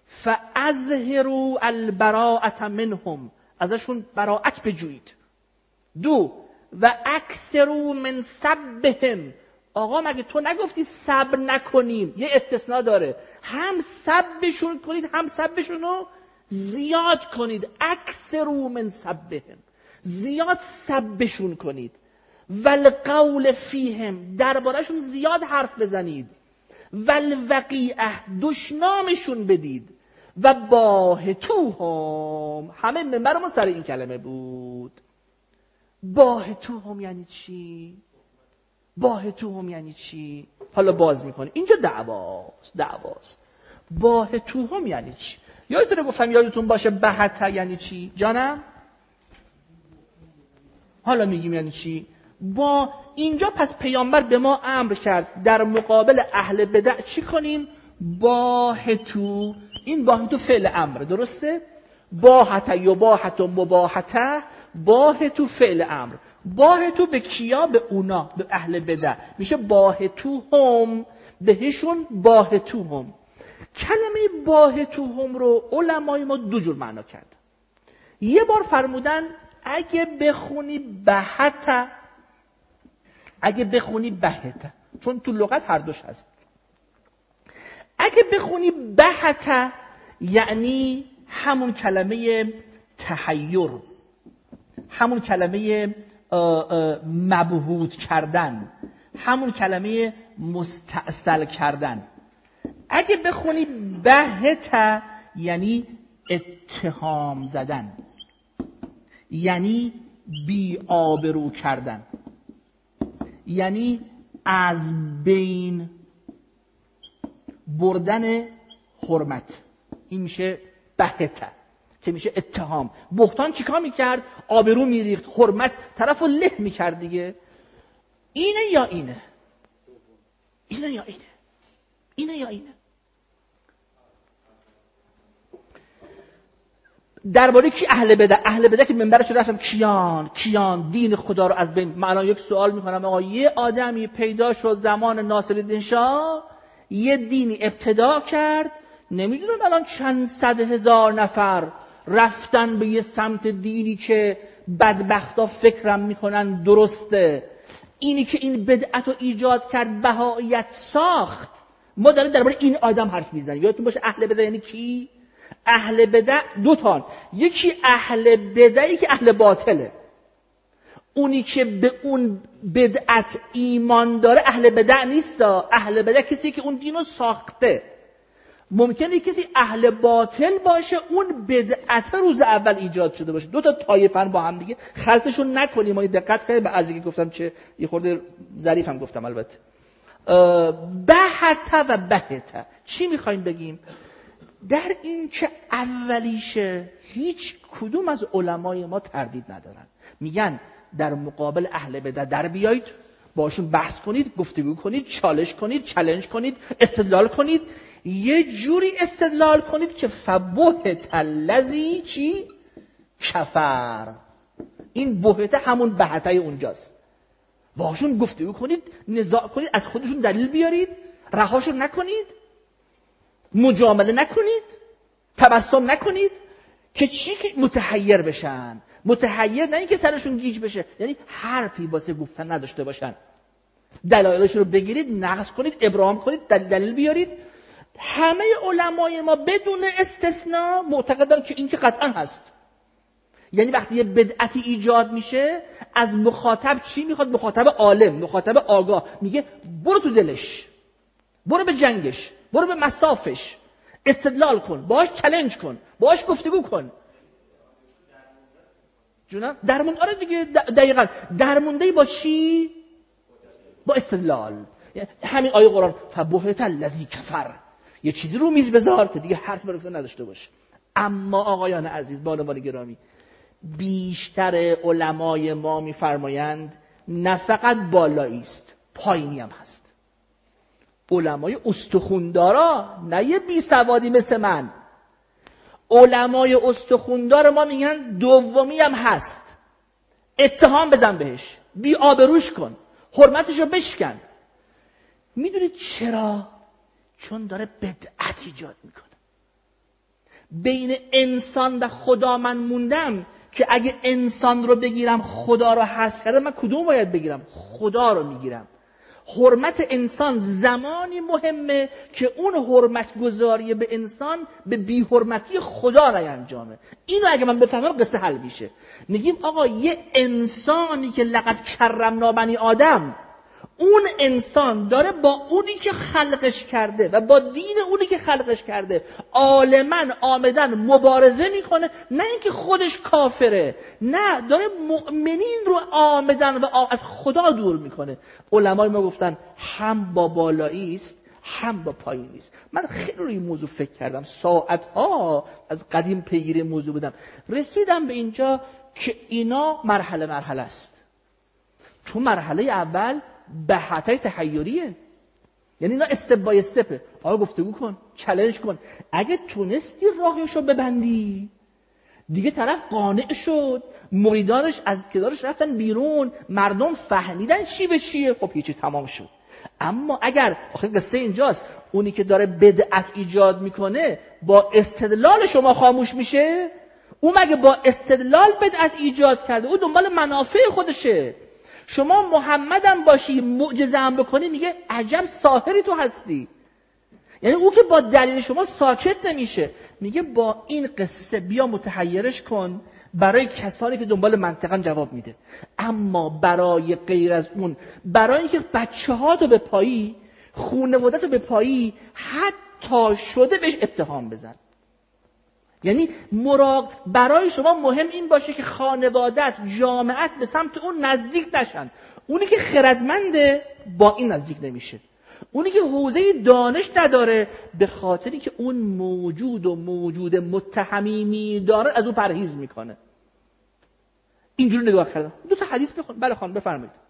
فاظهروا البراءة منهم، ازشون براءت بجویید. دو، و اکثروا من سبهم، آقا مگه تو نگفتی سب نکنیم؟ یه استثناء داره، هم سبشون کنید هم سبشون رو زیاد کنید. اکثروا من سبهم، زیاد سبشون کنید. والقول فیهم، دربارهشون زیاد حرف بزنید. والوقیعه، دشنامشون بدید. و باهتوهم، همه منبرمون سر این کلمه بود. باهتوهم یعنی چی؟ باهتوهم یعنی چی؟ حالا باز میکنه اینجا دعواست دعواست باهتوهم یعنی چی؟ یادتونه گفتم یادتون باشه بهته یعنی چی؟ جانم؟ حالا میگیم یعنی چی؟ با اینجا پس پیامبر به ما امر کرد در مقابل اهل بدع چی کنیم؟ باهتو. این باهتو فعل امر، درسته؟ باهته یباهت و مباهته، باهتو فعل امر. باهتو به کیا؟ به اونا، به اهل بدع میشه باهتو هم، بهشون باهتو هم. کلمه باهتو هم رو علمای ما دو جور معنا کرد. یه بار فرمودن اگه بخونی بهته، اگه بخونی بهته، چون تو لغت هر دوش هست. اگه بخونی بهته یعنی همون کلمه تحیر، همون کلمه مبهوت کردن، همون کلمه مستأصل کردن. اگه بخونی بهته یعنی اتهام زدن، یعنی بی آبرو کردن، یعنی از بین بردن حرمت. این میشه بهته که میشه اتهام. بهتان چیکار میکرد؟ آبرو میریخت، حرمت طرفو له میکرد دیگه. اینه یا اینه؟ اینه یا اینه؟ اینه یا اینه؟ درباره کی اهل بدع؟ اهل بدع که منبرش رفتم کیان کیان دین خدا رو از بین. من الان یک سوال میکنم، آقا یه آدمی پیدا شد زمان ناصرالدین شاه، یه دینی ابتدا کرد، نمیدونم الان چند صد هزار نفر رفتن به یه سمت دینی که بدبختا فکرم میکنن درسته. اینی که این بدعت رو ایجاد کرد، بهاییت ساخت. ما داریم درباره این آدم حرف میزنیم. یادتون باشه اهل بدع یعنی کی؟ اهل بدع دو تا، یکی اهل بدعی که اهل باطله، اونی که به اون بدعت ایمان داره اهل بدع نیست. اهل بدع کسی که اون دینو ساخته. ممکنه کسی اهل باطل باشه، اون بدعت روز اول ایجاد شده باشه. دو تا طایفن با هم دیگه، خلطشون نکنیم. ما دقت کنید به از اینکه گفتم چه یه خورده ظریف هم گفتم. البته بهته و بهته چی میخوایم بگیم؟ در این که اولیشه هیچ کدوم از علمای ما تردید ندارن، میگن در مقابل اهل بدع در بیایید، باشون بحث کنید، گفتگو کنید، چالش کنید، چالش کنید، استدلال کنید. یه جوری استدلال کنید که فبهت الذی چی؟ کفر. این بهته همون بهته اونجاست. باشون گفتگو کنید، نزاع کنید، از خودشون دلیل بیارید، رهاشون نکنید، مجامله نکنید، تبسم نکنید که چی؟ که متحیر بشن. متحیر نه اینکه سرشون گیج بشه، یعنی حرفی واسه گفتن نداشته باشن. دلایلش رو بگیرید، نقض کنید، ابرام کنید، دلیل, دلیل بیارید. همه علمای ما بدون استثناء معتقدن که این که قطعا هست. یعنی وقتی یه بدعتی ایجاد میشه، از مخاطب چی میخواد؟ مخاطب عالم، مخاطب آگاه، میگه برو تو دلش، برو به جنگش، برو به مصافش، استدلال کن، باهاش چالش کن، باهاش گفتگو کن. جونم درمون آره دیگه، دقیقاً درمونده با چی؟ با استدلال. همین آیه قرآن فبهت الذی کفر، یه چیزی رو میز بذار که دیگه حرف برفته نداشته باشه. اما آقایان عزیز، بانوان گرامی، بیشتر علمای ما میفرمایند نه فقط بالایی است، پایینی هم هست. علمای استخوندارا، نه یه بی سوادی مثل من. علمای استخوندار ما میگن دومی هم هست. اتهام بزن بهش، بی آبروش کن، حرمتشو بشکن. میدونید چرا؟ چون داره بدعت ایجاد میکنه. بین انسان و خدا من موندم که اگه انسان رو بگیرم خدا رو حذف کرده، من کدوم باید بگیرم؟ خدا رو میگیرم. حرمت انسان زمانی مهمه که اون حرمت گذاری به انسان به بی حرمتی خدا نینجامه. اینو اگه من بفهمم قصه حل میشه. میگیم آقا یه انسانی که لقد کرمنا بنی آدم، اون انسان داره با اونی که خلقش کرده و با دین اونی که خلقش کرده عالماً آمدن مبارزه میکنه، نه اینکه خودش کافره، نه داره مؤمنین رو آمدن و از خدا دور میکنه. علمای ما گفتن هم با بالایی است هم با پایینی است. من خیلی روی این موضوع فکر کردم، ساعتها از قدیم پیگیر موضوع بودم، رسیدم به اینجا که اینا مرحله مرحله است. تو مرحله اول بحثای تحیریه، یعنی اینا استپ بای استپه. آقا گفتگو کن، چالش کن، اگه تونستی راهشو ببندی دیگه طرف قانع شد، مریدانش از کدارش رفتن بیرون، مردم فهمیدن چی به چیه، خب هیچی تمام شد. اما اگر آخه قصه اینجاست، اونی که داره بدعت ایجاد میکنه با استدلال شما خاموش میشه، اون مگه با استدلال بدعت ایجاد کرده؟ اون دنبال منافع خودشه. شما محمدم باشی معجزه هم بکنی میگه عجب ساحری تو هستی. یعنی او که با دلیل شما ساکت نمیشه، میگه با این قصه بیا متحیرش کن برای کسانی که دنبال منطقا جواب میده. اما برای غیر از اون، برای اینکه بچه ها تو به پایی، خانواده تو به پایی، حتی شده بهش اتهام بزن. یعنی مراق برای شما مهم این باشه که خانوادت، جامعت به سمت اون نزدیک نشن. اونی که خردمنده با این نزدیک نمیشه، اونی که حوزه دانش نداره به خاطری که اون موجود و موجود متهمی داره از اون پرهیز میکنه. اینجور نگاه کردم. دو تا حدیث بخون. بله خانم بفرمایید.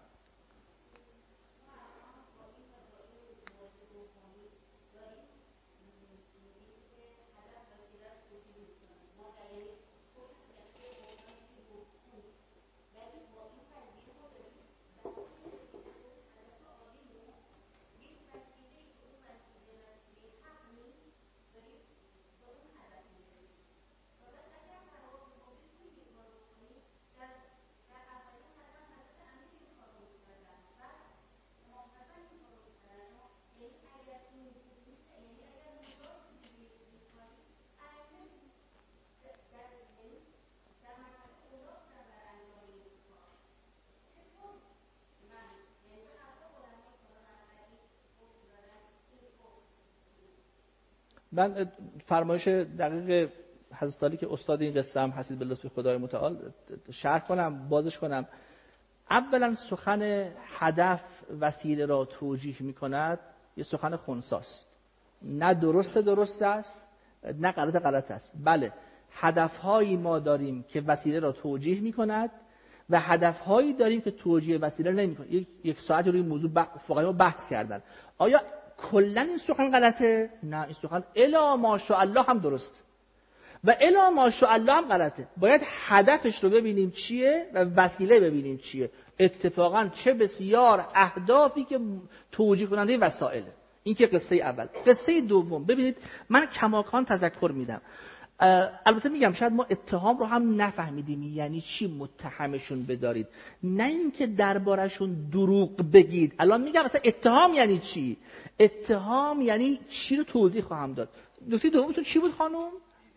من فرمایش دقیق حضرت علی که استاد این قصه هم هستید به لطف خدای متعال شرح کنم، بازش کنم. اولا سخن هدف وسیله را توجیه می‌کند یه سخن خنثیست، نه درست درست است نه غلط غلط است. بله هدف‌هایی ما داریم که وسیله را توجیه می‌کند و هدف‌هایی داریم که توجیه وسیله نمی‌کند. یک یک ساعت روی این موضوع فقها بحث کردن. آیا کلا این سخن غلطه؟ نه، این سخن الا ماشاءالله هم درست و الا ماشاءالله هم غلطه. باید هدفش رو ببینیم چیه و وسیله ببینیم چیه. اتفاقا چه بسیار اهدافی که توجیه کننده وسایله. این که قصه اول. قصه دوم ببینید، من کماکان تذکر میدم. البته میگم شاید ما اتهام رو هم نفهمیدیم یعنی چی متهمشون بدارید، نه اینکه دربارشون دروغ بگید. الان میگم مثلا اتهام یعنی چی؟ اتهام یعنی چی رو توضیح خواهم داد. نکته دومتون چی بود خانم؟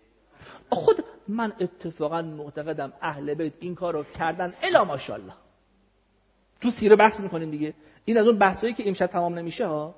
خود من اتفاقا معتقدم اهل بیت این کار رو کردن الا ماشاءالله. تو سیره بحث میکنیم دیگه، این از اون بحثایی که امشب تمام نمیشه ها.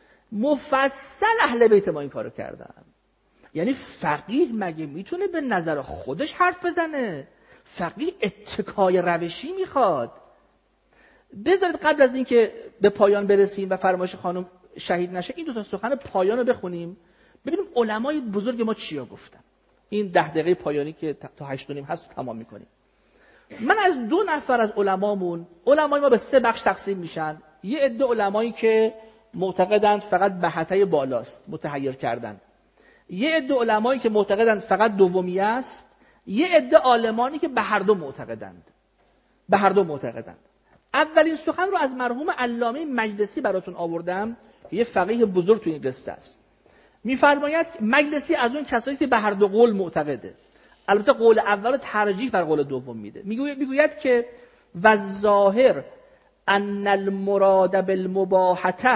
مفصل اهل بیت ما این کارو کردن. یعنی فقیه مگه میتونه به نظر خودش حرف بزنه؟ فقیه اتکای روشی میخواد. بذارید قبل از اینکه به پایان برسیم و فرمایش خانم شهید نشه این دو تا سخن پایان رو بخونیم ببینیم علمای بزرگ ما چیا گفتن. این ده دقیقه پایانی که تا هشت و نیم هست تمام میکنیم. من از دو نفر از علمامون، علمای ما به سه بخش تقسیم میشن. یه عده علمایی که معتقدند فقط بحثای بالاست، متحیر کردن. یه عده علمایی که معتقدند فقط دومیه است. یه عده عالمانی که به هر دو معتقدند. به هر دو معتقدند. اولین سخن رو از مرحوم علامه مجلسی براتون آوردم که یه فقیه بزرگ تو این قصه است. می‌فرماید مجلسی از اون کسایی که به هر دو قول معتقده. البته قول اول رو ترجیح بر قول دوم میده. میگوید میگوید که والظاهر ان المراد بالمباحته،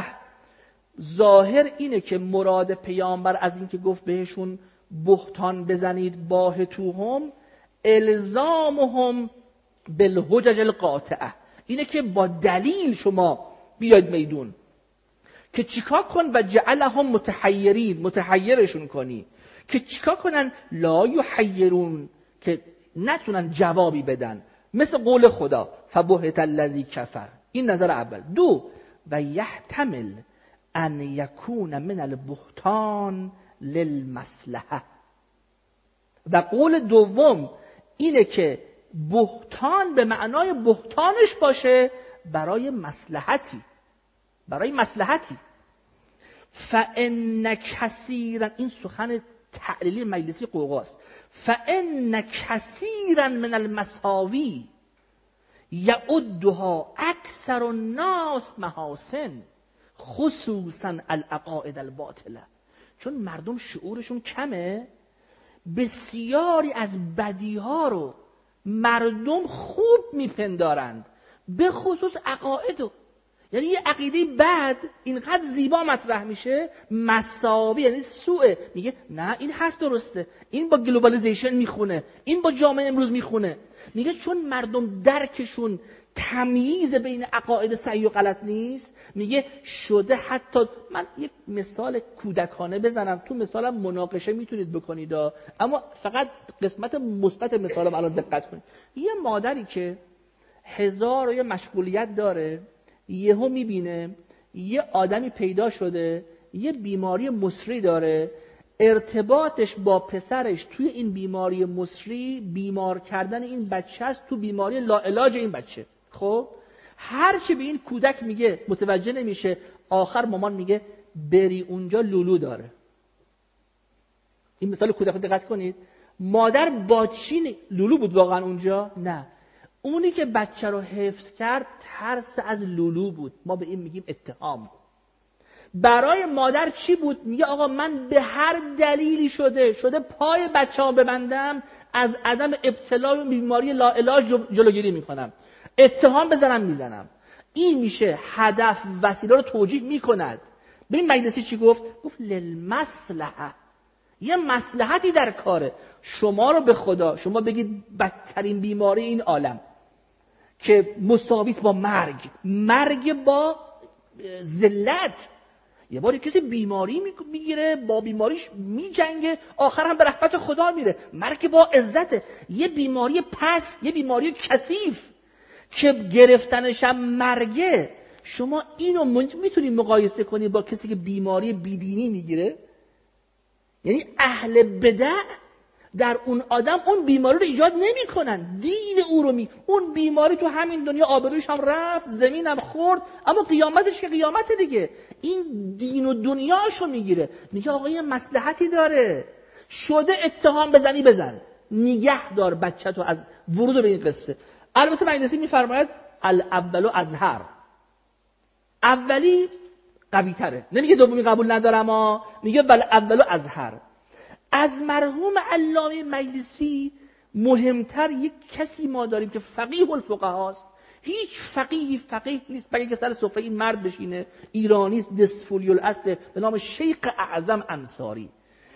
ظاهر اینه که مراد پیامبر از این که گفت بهشون بهتان بزنید باهتوهم الزامهم بالحجج القاطعه، اینه که با دلیل شما بیاید میدون که چیکار کن و جعلهم متحیرین، متحیرشون کنی که چیکار کنن لا یحیرون، که نتونن جوابی بدن، مثل قول خدا فبهت الذی کفر. این نظر اول. دو و یحتمل ان یکون من البهتان للمصلحه. و قول دوم اینه که بهتان به معنای بهتانش باشه برای مصلحتی، برای مصلحتی. فان کثیرا، این سخن تعلیلی مجلسی قوقاست، فان کثیرا من المساوی یعدها اکثر الناس محاسن خصوصا العقائد الباطله. چون مردم شعورشون کمه، بسیاری از بدیها رو مردم خوب میپندارند، به خصوص عقائدو. یعنی یه عقیده بد اینقدر زیبا مطرح میشه، مساوی یعنی سوء، میگه نه این حرف درسته، این با گلوبالیزیشن میخونه، این با جامعه امروز میخونه. میگه چون مردم درکشون تمییز بین عقاید صحیح و غلط نیست، میگه شده حتی، من یک مثال کودکانه بزنم، تو مثالم مناقشه میتونید بکنید اما فقط قسمت مثبت مثالم الان دقت کنید. یه مادری که هزار و یه مشغولیت داره، یهو میبینه یه آدمی پیدا شده یه بیماری مصری داره، ارتباطش با پسرش توی این بیماری مصری بیمار کردن این بچه است، تو بیماری لاعلاج این بچه. خب هر چی به این کودک میگه متوجه نمیشه، آخر مامان میگه بری اونجا لولو داره. این مثال کودک رو دقت کنید. مادر با چی لولو بود واقعا اونجا؟ نه، اونی که بچه رو حفظ کرد ترس از لولو بود. ما به این میگیم اتهام. برای مادر چی بود؟ میگه آقا من به هر دلیلی شده شده پای بچه‌ام ببندم، از عدم ابتلا و بیماری لاعلاج جلوگیری میکنم، اتهام بزنم میزنم. این میشه هدف وسیله رو توجیه میکند. ببین مجلسی چی گفت؟ گفت للمصلحه، یه مصلحتی در کاره. شما رو به خدا شما بگید بدترین بیماری این عالم که مساویس با مرگ، مرگ با ذلت. یه باری کسی بیماری میگیره، با بیماریش میجنگه، آخر هم به رحمت خدا میره. مرگ با عزته. یه بیماری پس، یه بیماری کثیف که گرفتنش هم مرگه. شما اینو میتونی مقایسه کنی با کسی که بیماری بیدینی میگیره؟ یعنی اهل بدع در اون آدم اون بیماری رو ایجاد نمی کنن، دین او رو می اون بیماری تو همین دنیا آبروش هم رفت، زمین هم خورد، اما قیامتش که قیامت دیگه. این دین و دنیاشو میگیره، میگه آقا یه مصلحتی داره، شده اتهام بزنی بزن، نگه دار بچه تو از ورود به این قصه. البته مجلسی میفرماید الاولو ازهر، اولی قوی تره، نمیگه دومی قبول ندارم ها، میگه بل اولو ازهر. از مرحوم علامه مجلسی مهمتر یک کسی ما داریم که فقیه الفقهاء است. هیچ فقیهی فقیه نیست بلکه سر سفره این مرد بشینه، ایرانی است، دسفولی الاصل، به نام شیخ اعظم انصاری.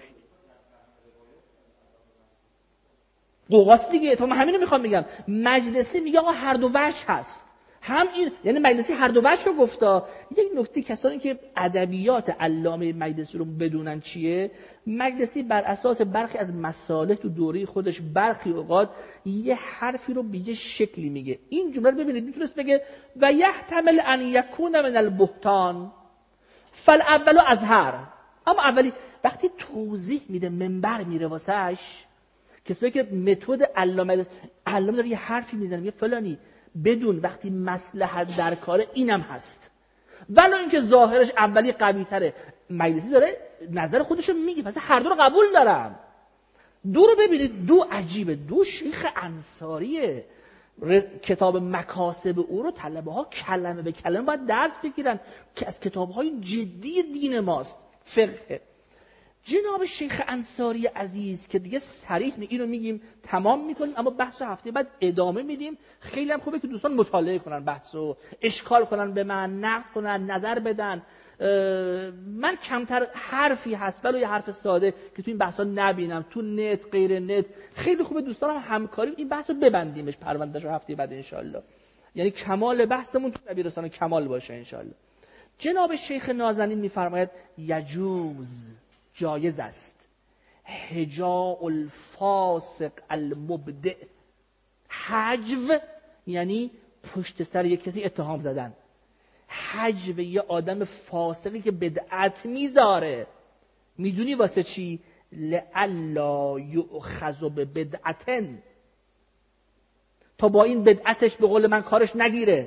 قوقاست دیگه. تو من همین رو میخوام بگم. مجلسی میگه آقا هر دو وجه هست، هم این، یعنی مجلسی هر دو وجه رو گفتا. یک نکته کسانی که ادبیات علامه مجلسی رو بدونن چیه، مجلسی بر اساس برخی از مصالح تو دوره خودش برخی اوقات یه حرفی رو به یه شکلی میگه. این جمله رو ببینید، میتونست بگه و یحتمل ان یکون من البهتان فالاول ازهر، اما اولی وقتی توضیح میده منبر میره واسش، کسایی که متد علامه علامه داره یه حرفی میزنه یه فلانی، بدون وقتی مصلحت در کاره اینم هست، ولو اینکه ظاهرش اولی قوی تره، مجلسی داره نظر خودشو میگه، پس هر دو رو قبول دارم. دو رو ببینید، دو عجیبه، دو شیخ انصاریه. کتاب مکاسب او رو طلبه ها کلمه به کلمه باید درس بگیرن که از کتاب های جدی دین ماست، فقه. جناب شیخ انصاری عزیز که دیگه صریح اینو میگیم تمام میکنیم، اما بحث هفته بعد ادامه میدیم. خیلی هم خوبه که دوستان مطالعه کنن، بحثو اشکال کنن، به من نقد کنن، نظر بدن. من کمتر حرفی هست ولی یه حرف ساده که تو این بحثا نبینم، تو نت غیر نت. خیلی خوبه دوستان هم همکاری این بحثو ببندیمش، پروندهش هفته بعد ان شاء الله. یعنی کمال بحثمون تو دبیرستان کمال باشه انشالله. جناب شیخ نازنین میفرماید یجوز، جایز است، هجاء الفاسق المبدع. حجو یعنی پشت سر یک کسی اتهام زدن. حجو یه آدم فاسقی که بدعت میذاره. میدونی واسه چی؟ لئلا یؤخذ ببدعتن، تا با این بدعتش به قول من کارش نگیره،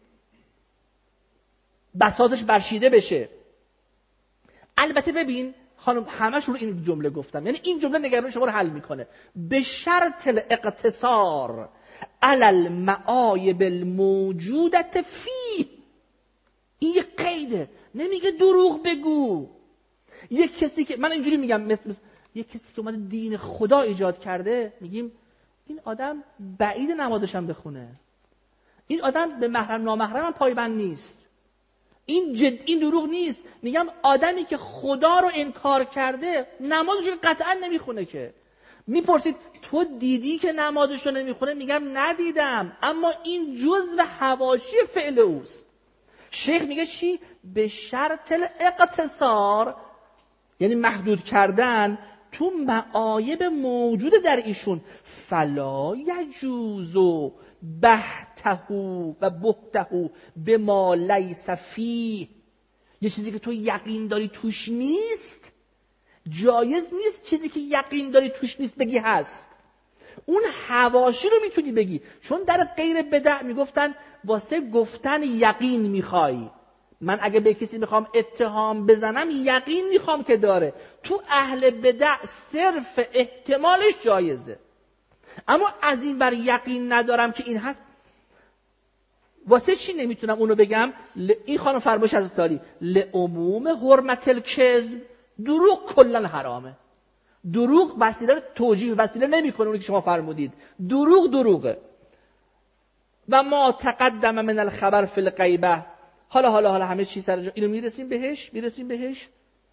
بساطش برشیده بشه. البته ببین خانم همش رو این جمله گفتم، یعنی این جمله نگران شما رو حل میکنه. به شرط الاقتصار علی المعایب الموجودت فی. این یه قیده، نمیگه دروغ بگو. یک کسی که من اینجوری میگم مثل, مثل یک کسی که اومده دین خدا ایجاد کرده، میگیم این آدم بعید نمازش هم بخونه، این آدم به محرم نامحرم هم پایبند نیست، این جد این دروغ نیست. میگم آدمی که خدا رو انکار کرده نمازش رو قطعا نمیخونه. که میپرسید تو دیدی که نمازش رو نمیخونه؟ میگم ندیدم، اما این جزء حواشی فعل اوست. شیخ میگه چی؟ به شرط الاقتصار، یعنی محدود کردن تو معایب موجود در ایشون. فلا یجوز بحتهو و بحتهو به ما لیس فیه. یه چیزی که تو یقین داری توش نیست جایز نیست چیزی که یقین داری توش نیست بگی هست. اون حواشی رو میتونی بگی، چون در غیر بدع میگفتن واسه گفتن یقین میخوای. من اگه به کسی میخوام اتهام بزنم یقین میخوام که داره. تو اهل بدع صرف احتمالش جایزه، اما از این بر یقین ندارم که این هست. واسه چی نمیتونم اونو بگم؟ این خانم فرمایش از تالی لعموم حرمت الکذب، دروغ کلا حرامه. دروغ وسیله توجیه وسیله نمیکنه. اونی که شما فرمودید دروغ دروغه. و ما تقدم من الخبر فی الغیبه. حالا حالا حالا همه چی سر جا، اینو میرسیم بهش میرسیم بهش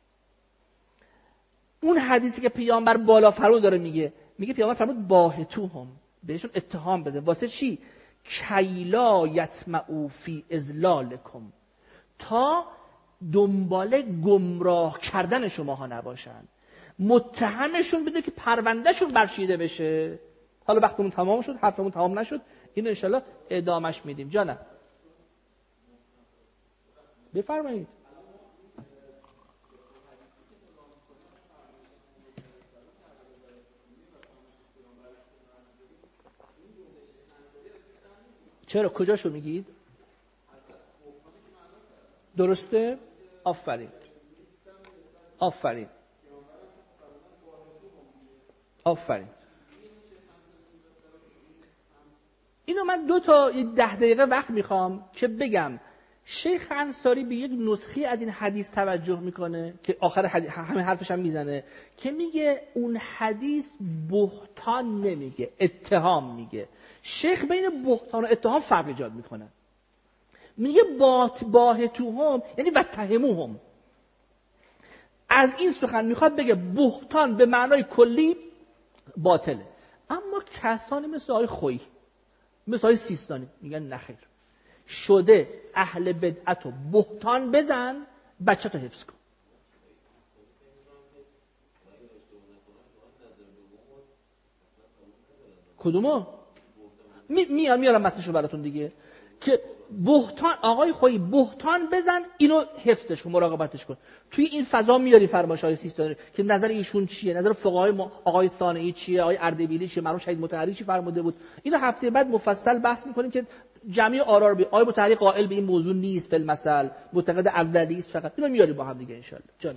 اون حدیثی که پیامبر بالا فرو داره میگه، میگه پیامبر فرمود باهتوهم، بهشون اتهام بده. واسه چی؟ کیلا یطمعوا فی اضلالکم، تا دنباله گمراه کردن شماها نباشن. متهمشون بده که پروندهشون برچیده بشه. حالا وقتمون تمام شد، حرفمون تمام نشد، این ان شاءالله ادامش میدیم. جانم بفرمایید. چرا؟ کجاشو میگید؟ درسته؟ آفرین آفرین آفرین. اینو من دو تا ده دقیقه وقت میخوام که بگم. شیخ انصاری به یک نسخه از این حدیث توجه میکنه که آخر حدیث همه حرفش هم میزنه که میگه اون حدیث بهتان نمیگه، اتهام میگه. شیخ بین بهتان و اتهام فرق ایجاد میکنه. میگه بات باهتوهم یعنی وتهموهم. از این سخن میخواد بگه بهتان به معنای کلی باطله، اما کسانی مثل آقای خویی، مثل آقای سیستانی میگن نخیر، شده اهل بدعت و بهتان بزن، بچه تو حفظ کن. کدومو؟ می میارم میارم متنشو براتون دیگه، که بهتان آقای خویی بهتان بزن، اینو حفظش کن، مراقبتش کن. توی این فضا میاری فرمایش‌های سیستانی که نظر ایشون چیه، نظر فقهای آقای صانعی چیه، آقای اردبیلی چیه، مرحوم شهید مطهری چی فرموده بود. اینو هفته بعد مفصل بحث می‌کنیم که جمعی آرا رو بی آقای مطهری قائل به این موضوع نیست، فی المثل معتقد اولی است فقط. اینو میاری با هم دیگه ان شاءالله. جان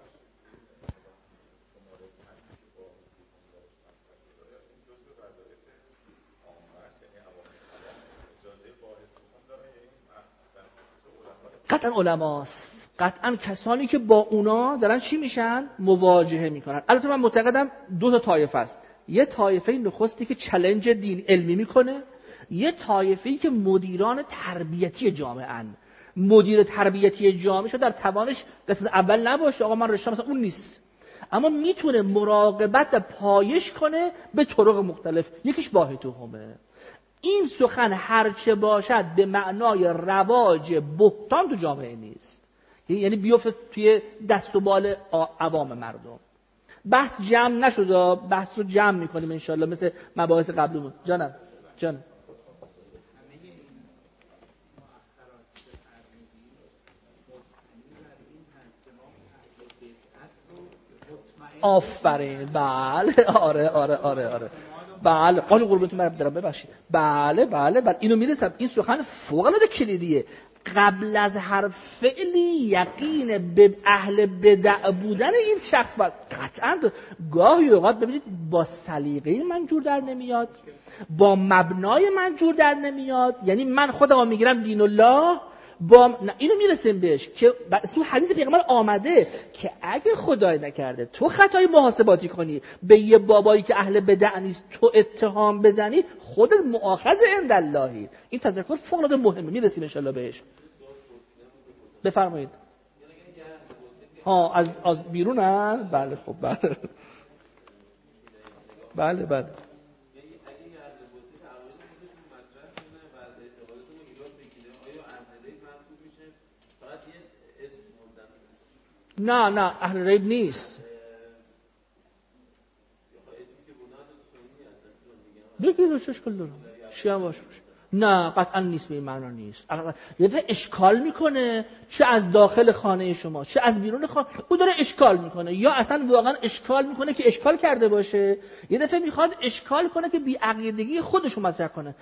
قطعا علماست، قطعا کسانی که با اونا دارن چی میشن؟ مواجهه میکنن. البته من معتقدم دو تا طایفه است. یه طایفه نخستی که چالش دین علمی میکنه، یه طایفه‌ای که مدیران تربیتی جامعه ان. مدیر تربیتی جامعه شو در توانش قسمت اول نباشه، آقا من رشتم مثلا اون نیست، اما میتونه مراقبت و پایش کنه به طرق مختلف. یکیش باهتوهمه. این سخن هرچه باشد به معنای رواج بهتان تو جامعه نیست، یعنی بیفته توی دست و بال عوام مردم. بحث جمع نشده، بحث رو جمع میکنیم انشالله مثل مباحث قبلمون. جانم جانم آفرین، بله آره آره آره آره بله قانون قربونتون برم دارم ببخشید، بله بله بله اینو میرسم. این سخن فوق العاده کلیدیه. قبل از هر فعلی یقین به اهل بدع بودن این شخص باید قطعا. گاهی اوقات ببینید با سلیقه من جور در نمیاد، با مبنای من جور در نمیاد، یعنی من خودم میگیرم دین الله با اینو میرسیم بهش که تو حدیث پیغمبر آمده که اگه خدای نکرده تو خطای محاسباتی کنی به یه بابایی که اهل بدع نیست تو اتهام بزنی خودت مؤاخذ عند اللهی. این تذکر فوق العاده مهمه، میرسیم ان شاء الله بهش. بفرمایید. ها از از بیرونن؟ بله خب بله بله بله نه نه اهل ریب نیست. بگید روشش کل دارم شیعه باش باش. نه قطعا نیست، به این معنا نیست. یه دفعه اشکال میکنه چه از داخل خانه شما چه از بیرون خانه، او داره اشکال میکنه، یا اصلا واقعا اشکال میکنه که اشکال کرده باشه، یه دفعه میخواد اشکال کنه که بی عقیدگی خودش رو مطرح کنه.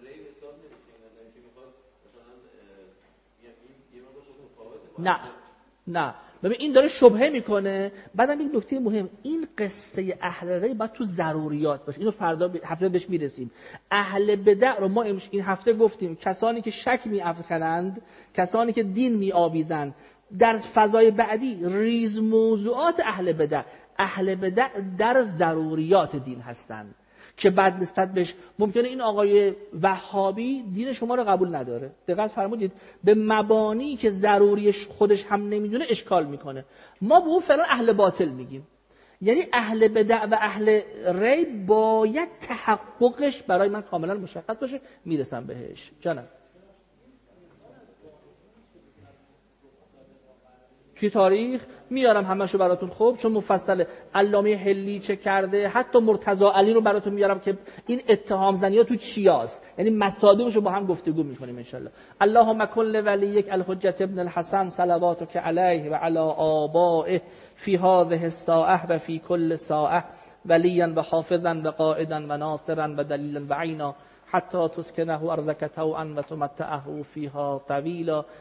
نه نه ببین این داره شبهه میکنه. بعدم این نکته مهم، این قصه اهل ری باید تو ضروریات باشه. اینو فردا هفته بهش میرسیم. اهل بدع رو ما این هفته گفتیم کسانی که شک میافکنند، کسانی که دین میآویزند. در فضای بعدی ریز موضوعات اهل بدع. اهل بدع در ضروریات دین هستند که بعد نسبت بهش ممکنه این آقای وهابی دین شما رو قبول نداره. دقت فرمودید به مبانی که ضروریش خودش هم نمیدونه اشکال میکنه. ما به اون فعلا اهل باطل میگیم. یعنی اهل بدع و اهل ری باید تحققش برای من کاملا مشخص باشه، میرسم بهش. جانم توی تاریخ میارم همشو براتون، خوب چون مفصله. علامه حلی چه کرده، حتی مرتضی علی رو براتون میارم که این اتهام زنی‌ها تو چیاست، یعنی مصادیقش رو با هم گفتگو میکنیم ان شاء الله. اللهم کل ولیک الحجة ابن الحسن صلواتک علیه و علی آبائه فی هذه الساعه و فی کل ساعه ولیا و حافظا و قائدا و ناصرا و دلیلا و عینا حتی تسکنه ارضک طوعا و تمتعه فیها طویلا